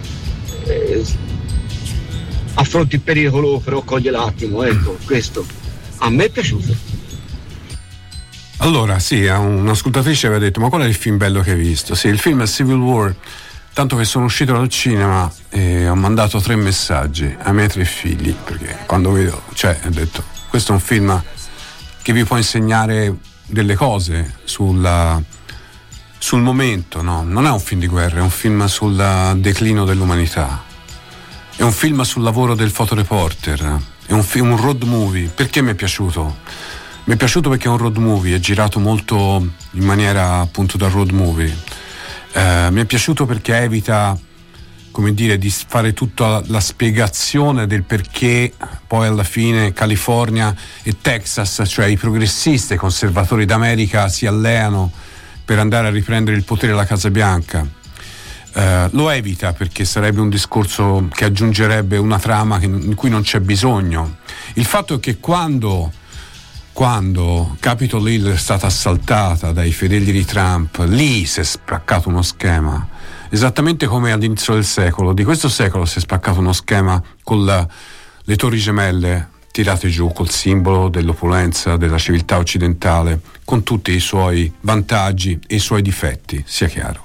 affronta il pericolo però coglie l'attimo, ecco, questo a me è piaciuto. Allora sì, un'ascoltatrice aveva detto: ma qual è il film bello che hai visto? Sì, il film è Civil War, tanto che sono uscito dal cinema e ho mandato 3 messaggi ai miei 3 figli, perché quando vedo, ho detto, questo è un film che vi può insegnare delle cose sul momento, no? Non è un film di guerra, è un film sul declino dell'umanità, è un film sul lavoro del fotoreporter, è un road movie. Perché mi è piaciuto? Mi è piaciuto perché è un road movie, è girato molto in maniera appunto da road movie. Mi è piaciuto perché evita, come dire, di fare tutta la spiegazione del perché poi alla fine California e Texas, cioè i progressisti e i conservatori d'America, si alleano per andare a riprendere il potere alla Casa Bianca. Lo evita perché sarebbe un discorso che aggiungerebbe una trama in cui non c'è bisogno. Il fatto è che quando Capitol Hill è stata assaltata dai fedeli di Trump, lì si è spaccato uno schema, esattamente come all'inizio del secolo. Di questo secolo si è spaccato uno schema con le torri gemelle tirate giù, col simbolo dell'opulenza, della civiltà occidentale, con tutti i suoi vantaggi e i suoi difetti, sia chiaro.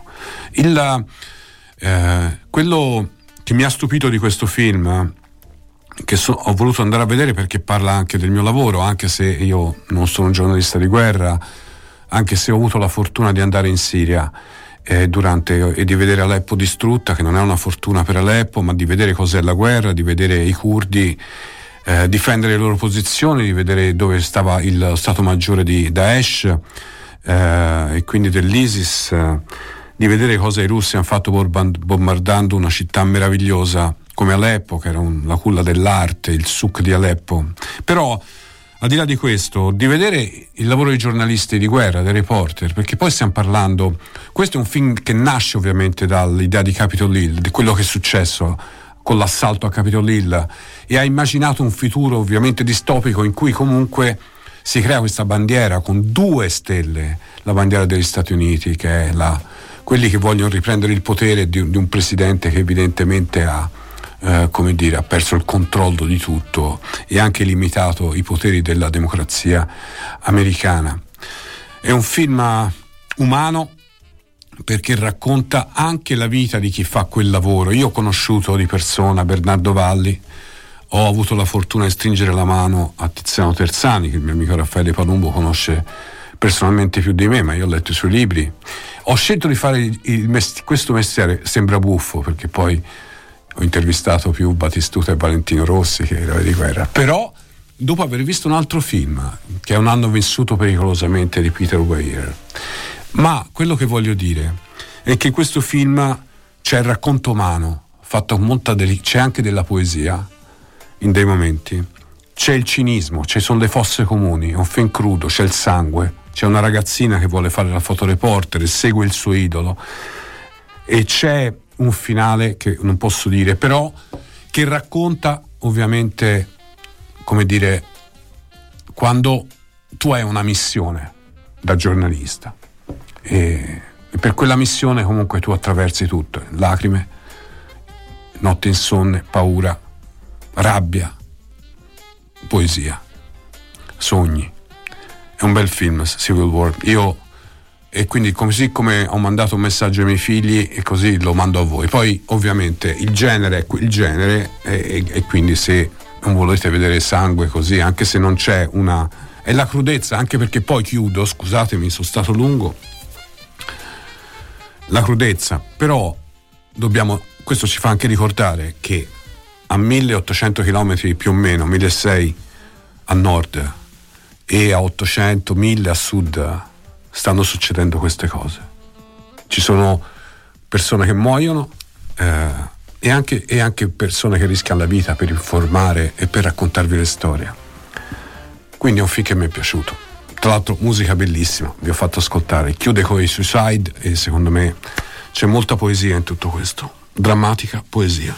Quello che mi ha stupito di questo film, che ho voluto andare a vedere perché parla anche del mio lavoro, anche se io non sono un giornalista di guerra, anche se ho avuto la fortuna di andare in Siria e di vedere Aleppo distrutta, che non è una fortuna per Aleppo, ma di vedere cos'è la guerra, di vedere i curdi difendere le loro posizioni, di vedere dove stava il Stato Maggiore di Daesh e quindi dell'ISIS, di vedere cosa i russi hanno fatto bombardando una città meravigliosa come Aleppo, che era la culla dell'arte, il souk di Aleppo. Però al di là di questo, di vedere il lavoro dei giornalisti di guerra, dei reporter, perché poi stiamo parlando, questo è un film che nasce ovviamente dall'idea di Capitol Hill, di quello che è successo con l'assalto a Capitol Hill, e ha immaginato un futuro ovviamente distopico in cui comunque si crea questa bandiera con 2 stelle, la bandiera degli Stati Uniti, che è quelli che vogliono riprendere il potere di un presidente che evidentemente ha perso il controllo di tutto e anche limitato i poteri della democrazia americana. È un film umano perché racconta anche la vita di chi fa quel lavoro. Io ho conosciuto di persona Bernardo Valli, ho avuto la fortuna di stringere la mano a Tiziano Terzani, che il mio amico Raffaele Palumbo conosce personalmente più di me, ma io ho letto i suoi libri. Ho scelto di fare questo mestiere, sembra buffo perché poi ho intervistato più Battistuta e Valentino Rossi che eroi di guerra, però dopo aver visto un altro film che è Un anno vissuto pericolosamente di Peter Weir. Ma quello che voglio dire è che in questo film c'è il racconto umano fatto con molta c'è anche della poesia in dei momenti, c'è il cinismo, ci sono le fosse comuni, è un film crudo, c'è il sangue, c'è una ragazzina che vuole fare la fotoreporter e segue il suo idolo, e c'è un finale che non posso dire, però che racconta ovviamente, come dire, quando tu hai una missione da giornalista e per quella missione comunque tu attraversi tutto: lacrime, notti insonne, paura, rabbia, poesia, sogni. È un bel film, Civil War. E quindi così come ho mandato un messaggio ai miei figli, e così lo mando a voi. Poi ovviamente il genere è il genere, e quindi se non volete vedere sangue così, anche se non c'è è la crudezza, anche perché poi chiudo, scusatemi, sono stato lungo, la crudezza, però questo ci fa anche ricordare che a 1800 km più o meno, 1600 a nord e a 800, 1000 a sud, stanno succedendo queste cose. Ci sono persone che muoiono, e anche persone che rischiano la vita per informare e per raccontarvi le storie. Quindi è un film che mi è piaciuto. Tra l'altro musica bellissima, vi ho fatto ascoltare, chiude con i Suicide e secondo me c'è molta poesia in tutto questo, drammatica poesia.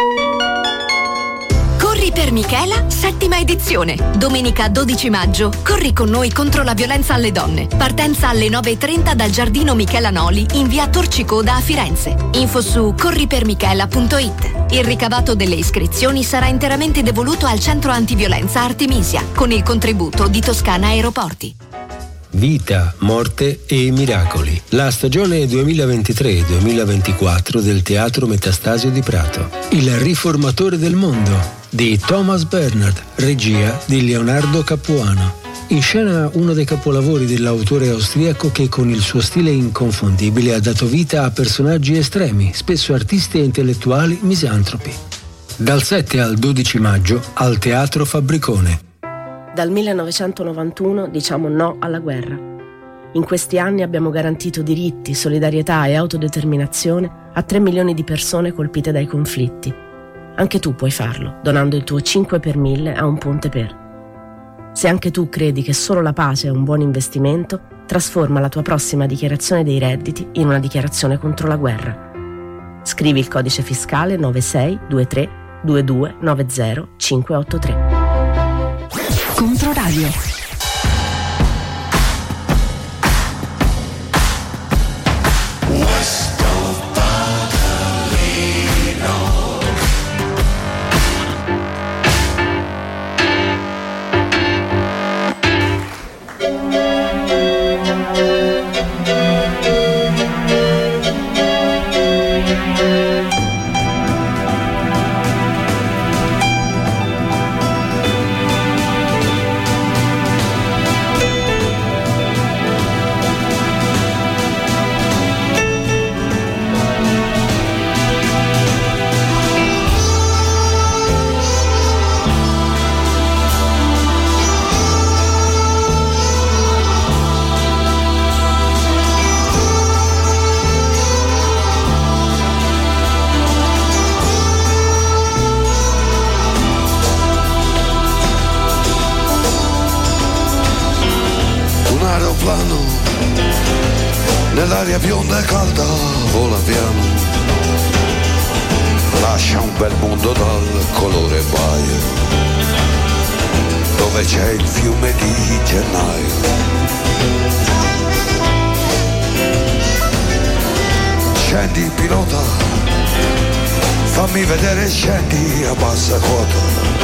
Corri per Michela, 7ª edizione. Domenica 12 maggio. Corri con noi contro la violenza alle donne. Partenza alle 9:30 dal giardino Michela Noli in via Torcicoda a Firenze. Info su corripermichela.it. Il ricavato delle iscrizioni sarà interamente devoluto al centro antiviolenza Artemisia con il contributo di Toscana Aeroporti. Vita, morte e miracoli. La stagione 2023-2024 del Teatro Metastasio di Prato. Il riformatore del mondo di Thomas Bernhard, regia di Leonardo Capuano. In scena uno dei capolavori dell'autore austriaco che con il suo stile inconfondibile ha dato vita a personaggi estremi, spesso artisti e intellettuali misantropi. Dal 7 al 12 maggio al Teatro Fabbricone. Dal 1991 diciamo no alla guerra. In questi anni abbiamo garantito diritti, solidarietà e autodeterminazione a 3 milioni di persone colpite dai conflitti. Anche tu puoi farlo, donando il tuo 5 per 1000 a Un Ponte Per. Se anche tu credi che solo la pace è un buon investimento, trasforma la tua prossima dichiarazione dei redditi in una dichiarazione contro la guerra. Scrivi il codice fiscale 9623 22 90 583. Controradio. Nell'aria bionda e calda vola piano, lascia un bel mondo dal colore baio, dove c'è il fiume di gennaio. Scendi pilota, fammi vedere, scendi a bassa quota,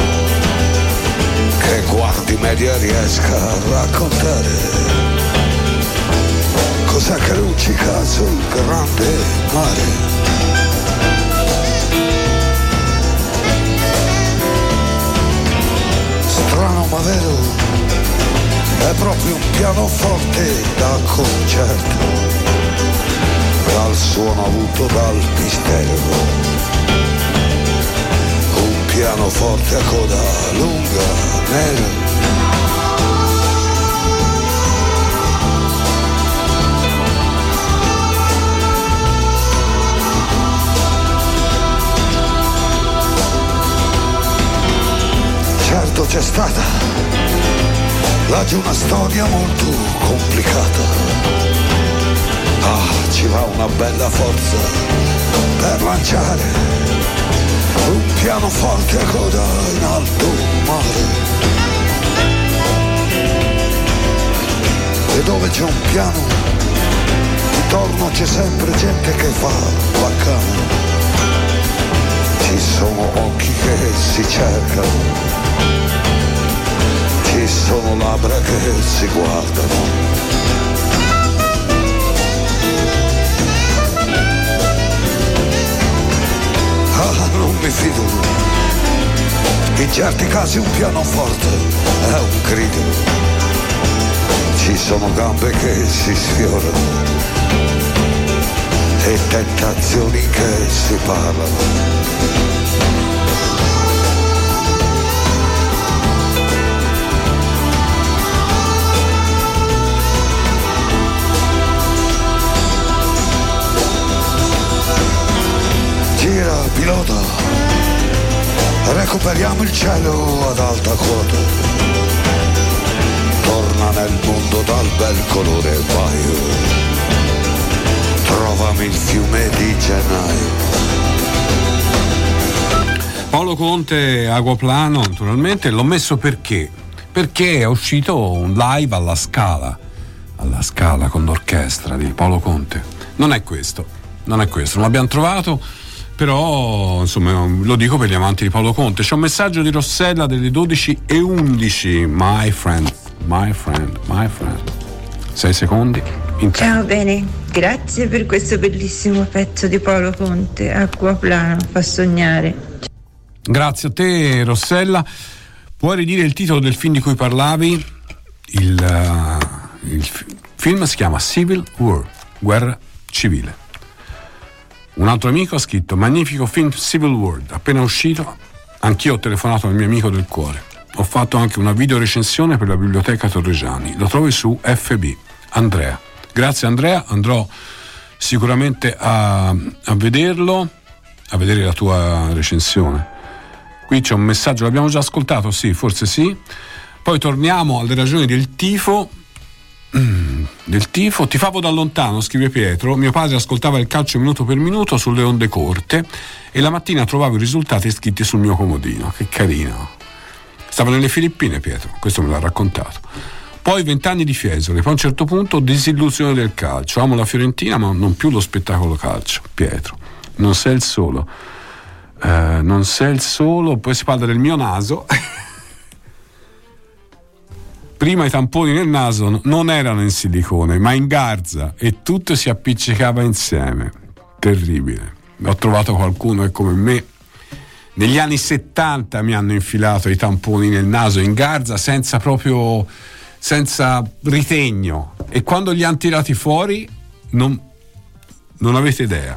che guardi media riesca a raccontare cosa che luccica sul grande mare. Strano ma vero, è proprio un pianoforte da concerto, dal suono avuto dal mistero. Un pianoforte a coda lunga, nero. Certo c'è stata laggiù una storia molto complicata. Ah, ci va una bella forza per lanciare un pianoforte a coda in alto mare. E dove c'è un piano, intorno c'è sempre gente che fa la cana. Ci sono occhi che si cercano, ci sono labbra che si guardano. Ah, non mi fido, in certi casi un pianoforte è un grido. Ci sono gambe che si sfiorano e tentazioni che si parlano. Pilota, recuperiamo il cielo ad alta quota. Torna nel mondo dal bel colore, vai. Trovami il fiume di gennaio. Paolo Conte, Acquaplano, naturalmente l'ho messo perché è uscito un live alla Scala con l'orchestra di Paolo Conte. Non è questo, non l'abbiamo trovato, però insomma lo dico per gli amanti di Paolo Conte. C'è un messaggio di Rossella delle 12:11. My friend 6 secondi. Ciao, bene, grazie per questo bellissimo pezzo di Paolo Conte. Acquaplano, fa sognare. Grazie a te, Rossella. Puoi ridire il titolo del film di cui parlavi? Il film si chiama Civil War, guerra civile. Un altro amico ha scritto: magnifico film Civil War, appena uscito. Anch'io ho telefonato al mio amico del cuore. Ho fatto anche una video recensione per la biblioteca Torregiani. Lo trovi su FB. Andrea. Grazie Andrea, andrò sicuramente a vederlo, a vedere la tua recensione. Qui c'è un messaggio, l'abbiamo già ascoltato? Sì, forse sì. Poi torniamo alle ragioni del tifo. Tifavo da lontano, scrive Pietro. Mio padre ascoltava il calcio minuto per minuto sulle onde corte e la mattina trovavo i risultati scritti sul mio comodino. Che carino. Stava nelle Filippine Pietro, questo me l'ha raccontato. Poi 20 anni di Fiesole, poi a un certo punto disillusione del calcio. Amo la Fiorentina ma non più lo spettacolo calcio. Pietro, non sei il solo. Poi si parla del mio naso. Prima i tamponi nel naso non erano in silicone ma in garza e tutto si appiccicava insieme. Terribile. Ho trovato qualcuno che come me negli anni 70 mi hanno infilato i tamponi nel naso in garza senza ritegno, e quando li hanno tirati fuori non avete idea.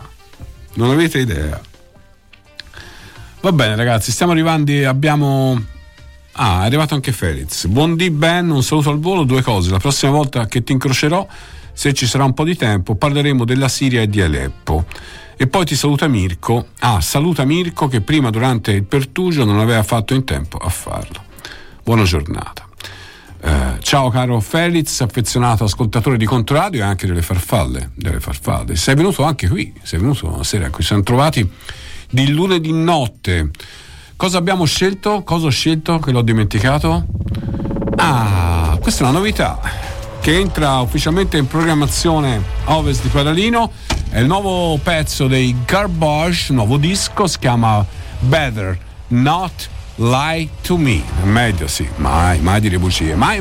Va bene ragazzi, stiamo arrivando, è arrivato anche Felix. Buondì Ben, un saluto al volo. 2 cose: la prossima volta che ti incrocerò, se ci sarà un po' di tempo, parleremo della Siria e di Aleppo. E poi ti saluta Mirko. Saluta Mirko che prima durante il pertugio non aveva fatto in tempo a farlo. Buona giornata. Ciao caro Felix, affezionato ascoltatore di Controradio e anche delle farfalle. Sei venuto anche qui, una sera qui, ci siamo trovati di lunedì notte. Cosa abbiamo scelto? Cosa ho scelto che l'ho dimenticato? Questa è una novità che entra ufficialmente in programmazione a Ovest di Padalino. È il nuovo pezzo dei Garbage, nuovo disco, si chiama Better Not Lie to Me. Meglio sì, mai dire bugie, mai.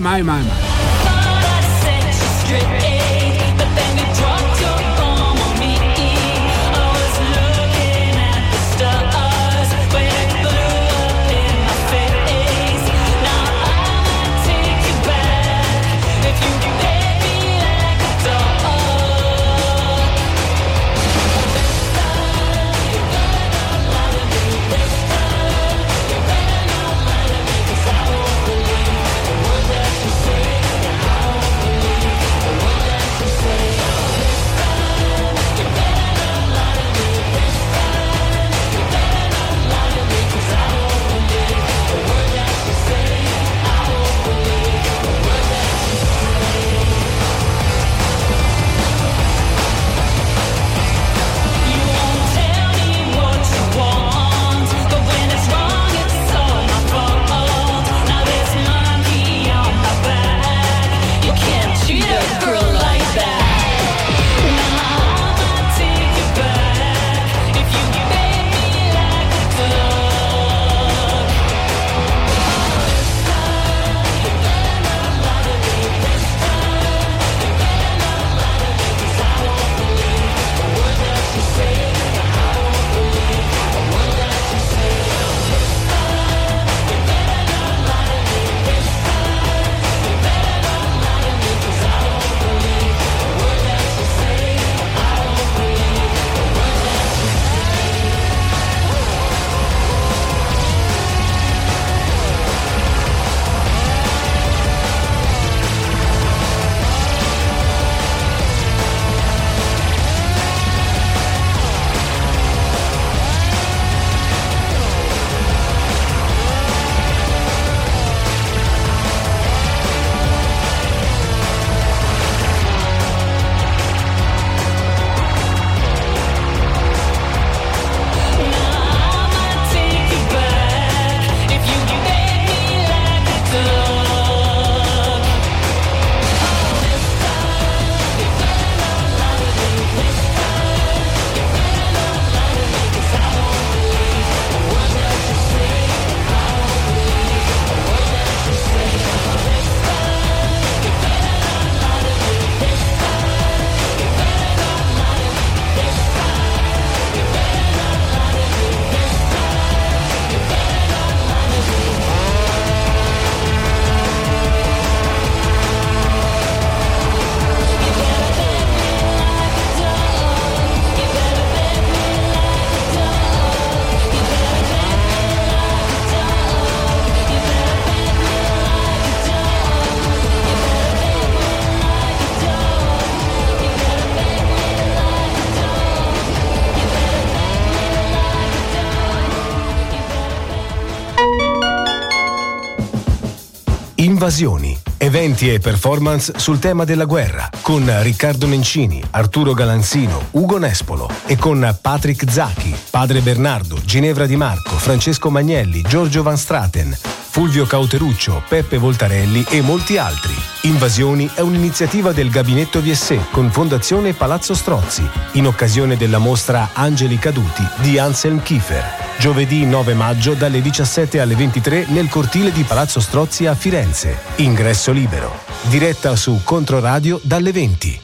Invasioni. Eventi e performance sul tema della guerra con Riccardo Nencini, Arturo Galanzino, Ugo Nespolo e con Patrick Zacchi, Padre Bernardo, Ginevra Di Marco, Francesco Magnelli, Giorgio Van Straten, Fulvio Cauteruccio, Peppe Voltarelli e molti altri. Invasioni è un'iniziativa del Gabinetto VSE con Fondazione Palazzo Strozzi in occasione della mostra Angeli Caduti di Anselm Kiefer. Giovedì 9 maggio dalle 17 alle 23 nel cortile di Palazzo Strozzi a Firenze. Ingresso libero. Diretta su Controradio dalle 20.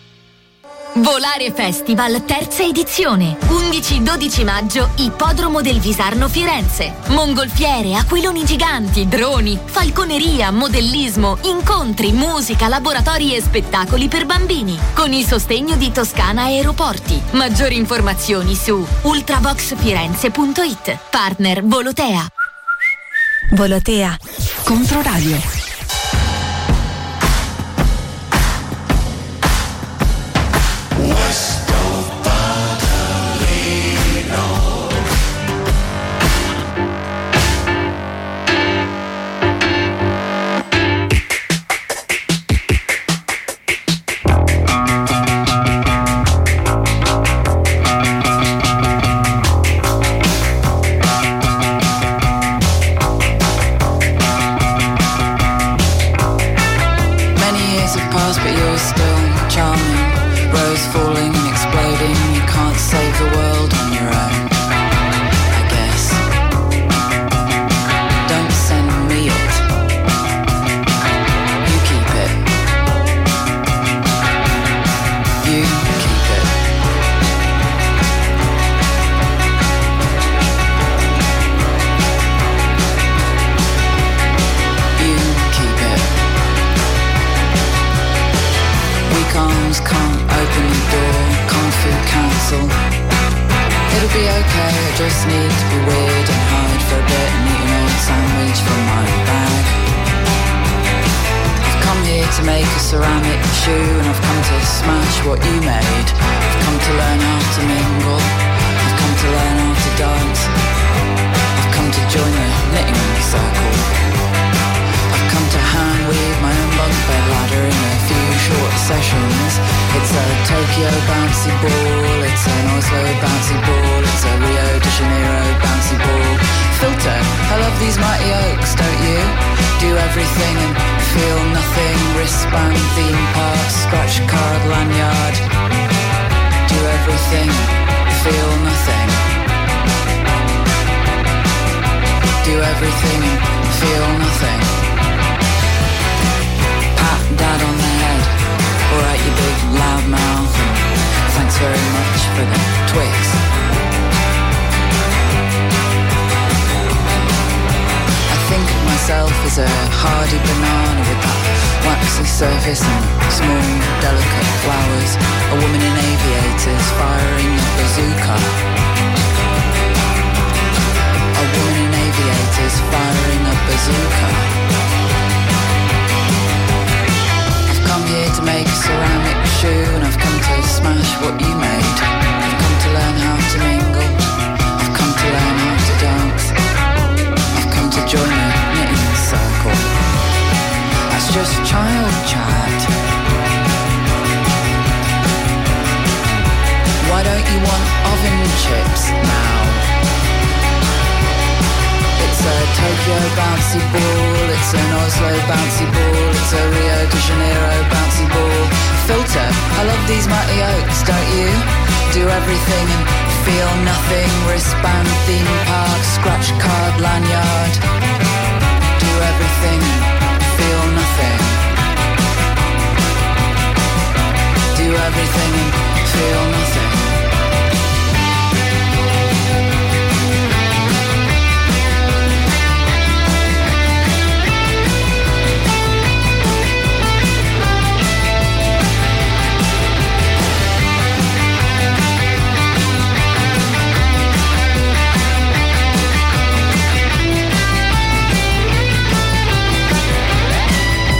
Volare Festival, terza edizione. 11-12 maggio, Ippodromo del Visarno Firenze. Mongolfiere, aquiloni giganti, droni, falconeria, modellismo, incontri, musica, laboratori e spettacoli per bambini. Con il sostegno di Toscana Aeroporti. Maggiori informazioni su ultraboxfirenze.it. Partner Volotea. Volotea. Controradio.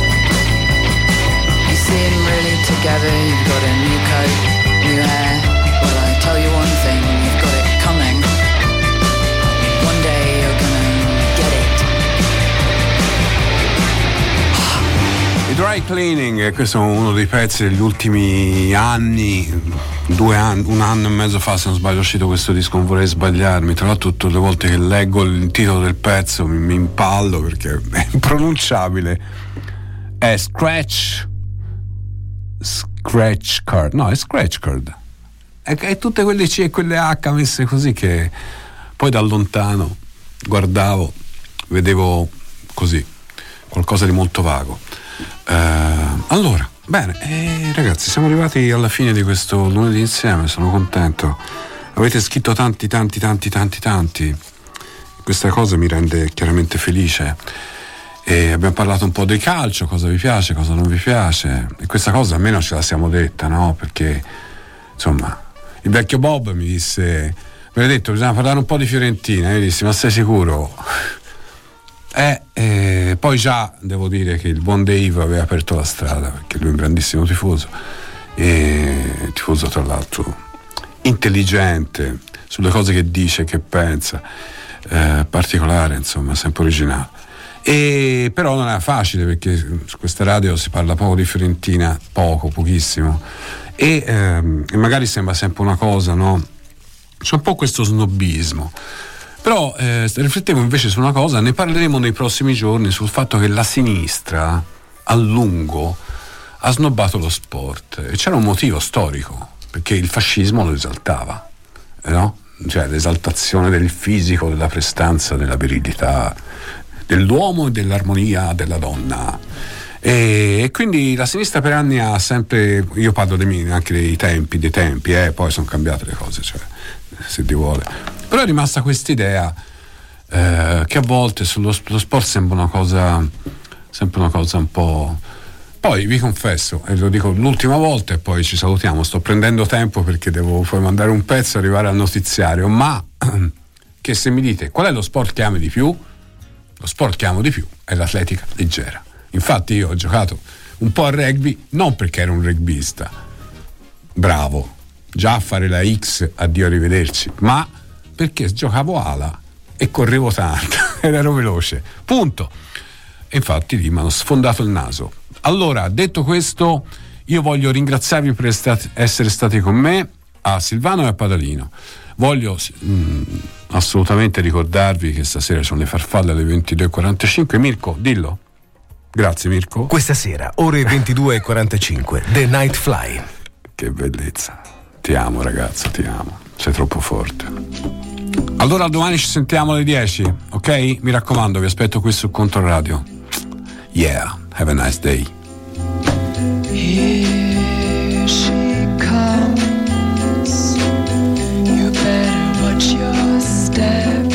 Together, you've got a new coat, new hair, Cleaning, e questo è uno dei pezzi degli ultimi anni, 2 anni, 1 anno e mezzo fa se non sbaglio è uscito questo disco, non vorrei sbagliarmi, tra l'altro tutte le volte che leggo il titolo del pezzo mi impallo perché è impronunciabile. È Scratch Card, no, è Scratch Card, è tutte quelle C e quelle H messe così che poi da lontano guardavo, vedevo così qualcosa di molto vago. Allora, bene, ragazzi, siamo arrivati alla fine di questo lunedì insieme, sono contento. Avete scritto tanti. Questa cosa mi rende chiaramente felice. E abbiamo parlato un po' del calcio, cosa vi piace, cosa non vi piace. E questa cosa almeno ce la siamo detta, no? Perché, insomma, il vecchio Bob mi disse, mi ha detto, bisogna parlare un po' di Fiorentina. Io gli dissi, ma sei sicuro? Poi già devo dire che il buon Dave aveva aperto la strada, perché lui è un grandissimo tifoso, e tifoso tra l'altro intelligente sulle cose che dice, che pensa, particolare, insomma, sempre originale. E però non è facile, perché su questa radio si parla poco di Fiorentina, pochissimo, e magari sembra sempre una cosa, no? C'è un po' questo snobismo. Però riflettevo invece su una cosa, ne parleremo nei prossimi giorni, sul fatto che la sinistra a lungo ha snobbato lo sport, e c'era un motivo storico, perché il fascismo lo esaltava, no? Cioè l'esaltazione del fisico, della prestanza, della virilità dell'uomo e dell'armonia della donna, e quindi la sinistra per anni ha sempre, io parlo anche dei tempi, poi sono cambiate le cose, cioè, se ti vuole. Però è rimasta quest'idea che a volte lo sport sembra una cosa un po'. Poi vi confesso, e lo dico l'ultima volta e poi ci salutiamo, sto prendendo tempo perché devo poi mandare un pezzo e arrivare al notiziario, ma che se mi dite qual è lo sport che ami di più, lo sport che amo di più è l'atletica leggera. Infatti io ho giocato un po' a rugby, non perché ero un rugbista bravo, già a fare la X, addio arrivederci, ma perché giocavo ala e correvo tanto ed ero veloce, punto. E infatti lì mi hanno sfondato il naso. Allora, detto questo, io voglio ringraziarvi per essere stati con me, a Silvano e a Padalino. Voglio assolutamente ricordarvi che stasera sono le farfalle alle 22:45. Mirko, dillo. Grazie Mirko. Questa sera, ore 22:45, The Night Fly. Che bellezza. Ti amo ragazzo, ti amo. Sei troppo forte. Allora domani ci sentiamo alle 10, ok? Mi raccomando, vi aspetto qui su Controradio. Yeah, have a nice day. Here she comes. You better watch your step.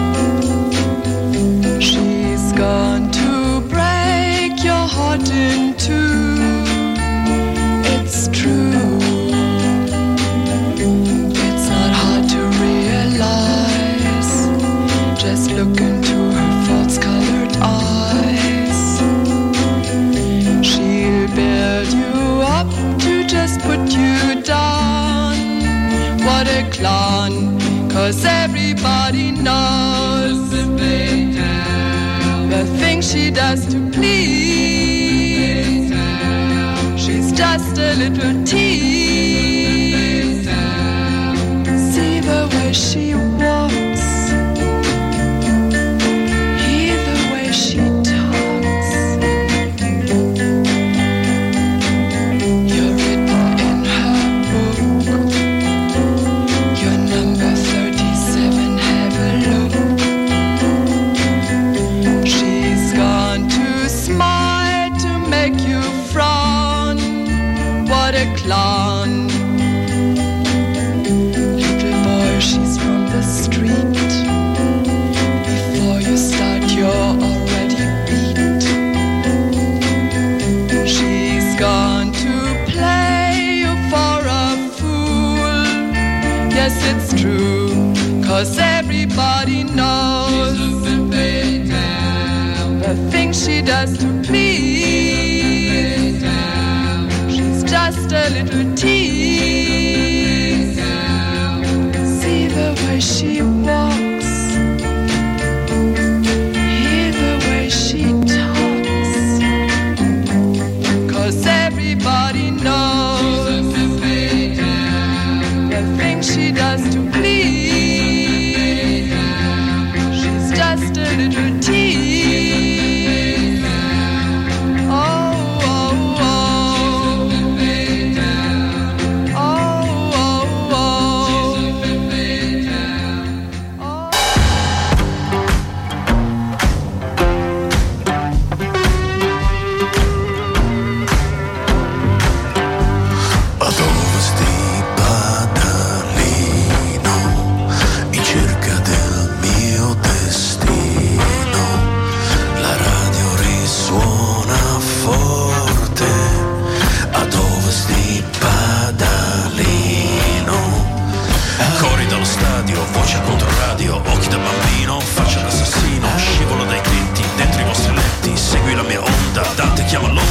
She's gone to break your heart in two. It's true. It's not hard to realize. Just look into her false-colored eyes. She'll build you up to just put you down. What a clown, 'cause everybody knows the things she does to please. She's just a little tease. See the way she walks. Hear the way she talks. You're written in her book. You're number 37, have a look. She's gone to smile to make you frown. What a clown. Little boy, she's from the street. Before you start, you're already beat. She's gone to play you for a fool. Yes, it's true, 'cause everybody knows the things she does to please. She's just a little tease. See the way she walks. Hear the way she talks. radio, voce a controradio, occhi da bambino, faccia d'assassino, scivolo dai tetti, dentro i vostri letti, segui la mia onda, Dante chiama l'onda.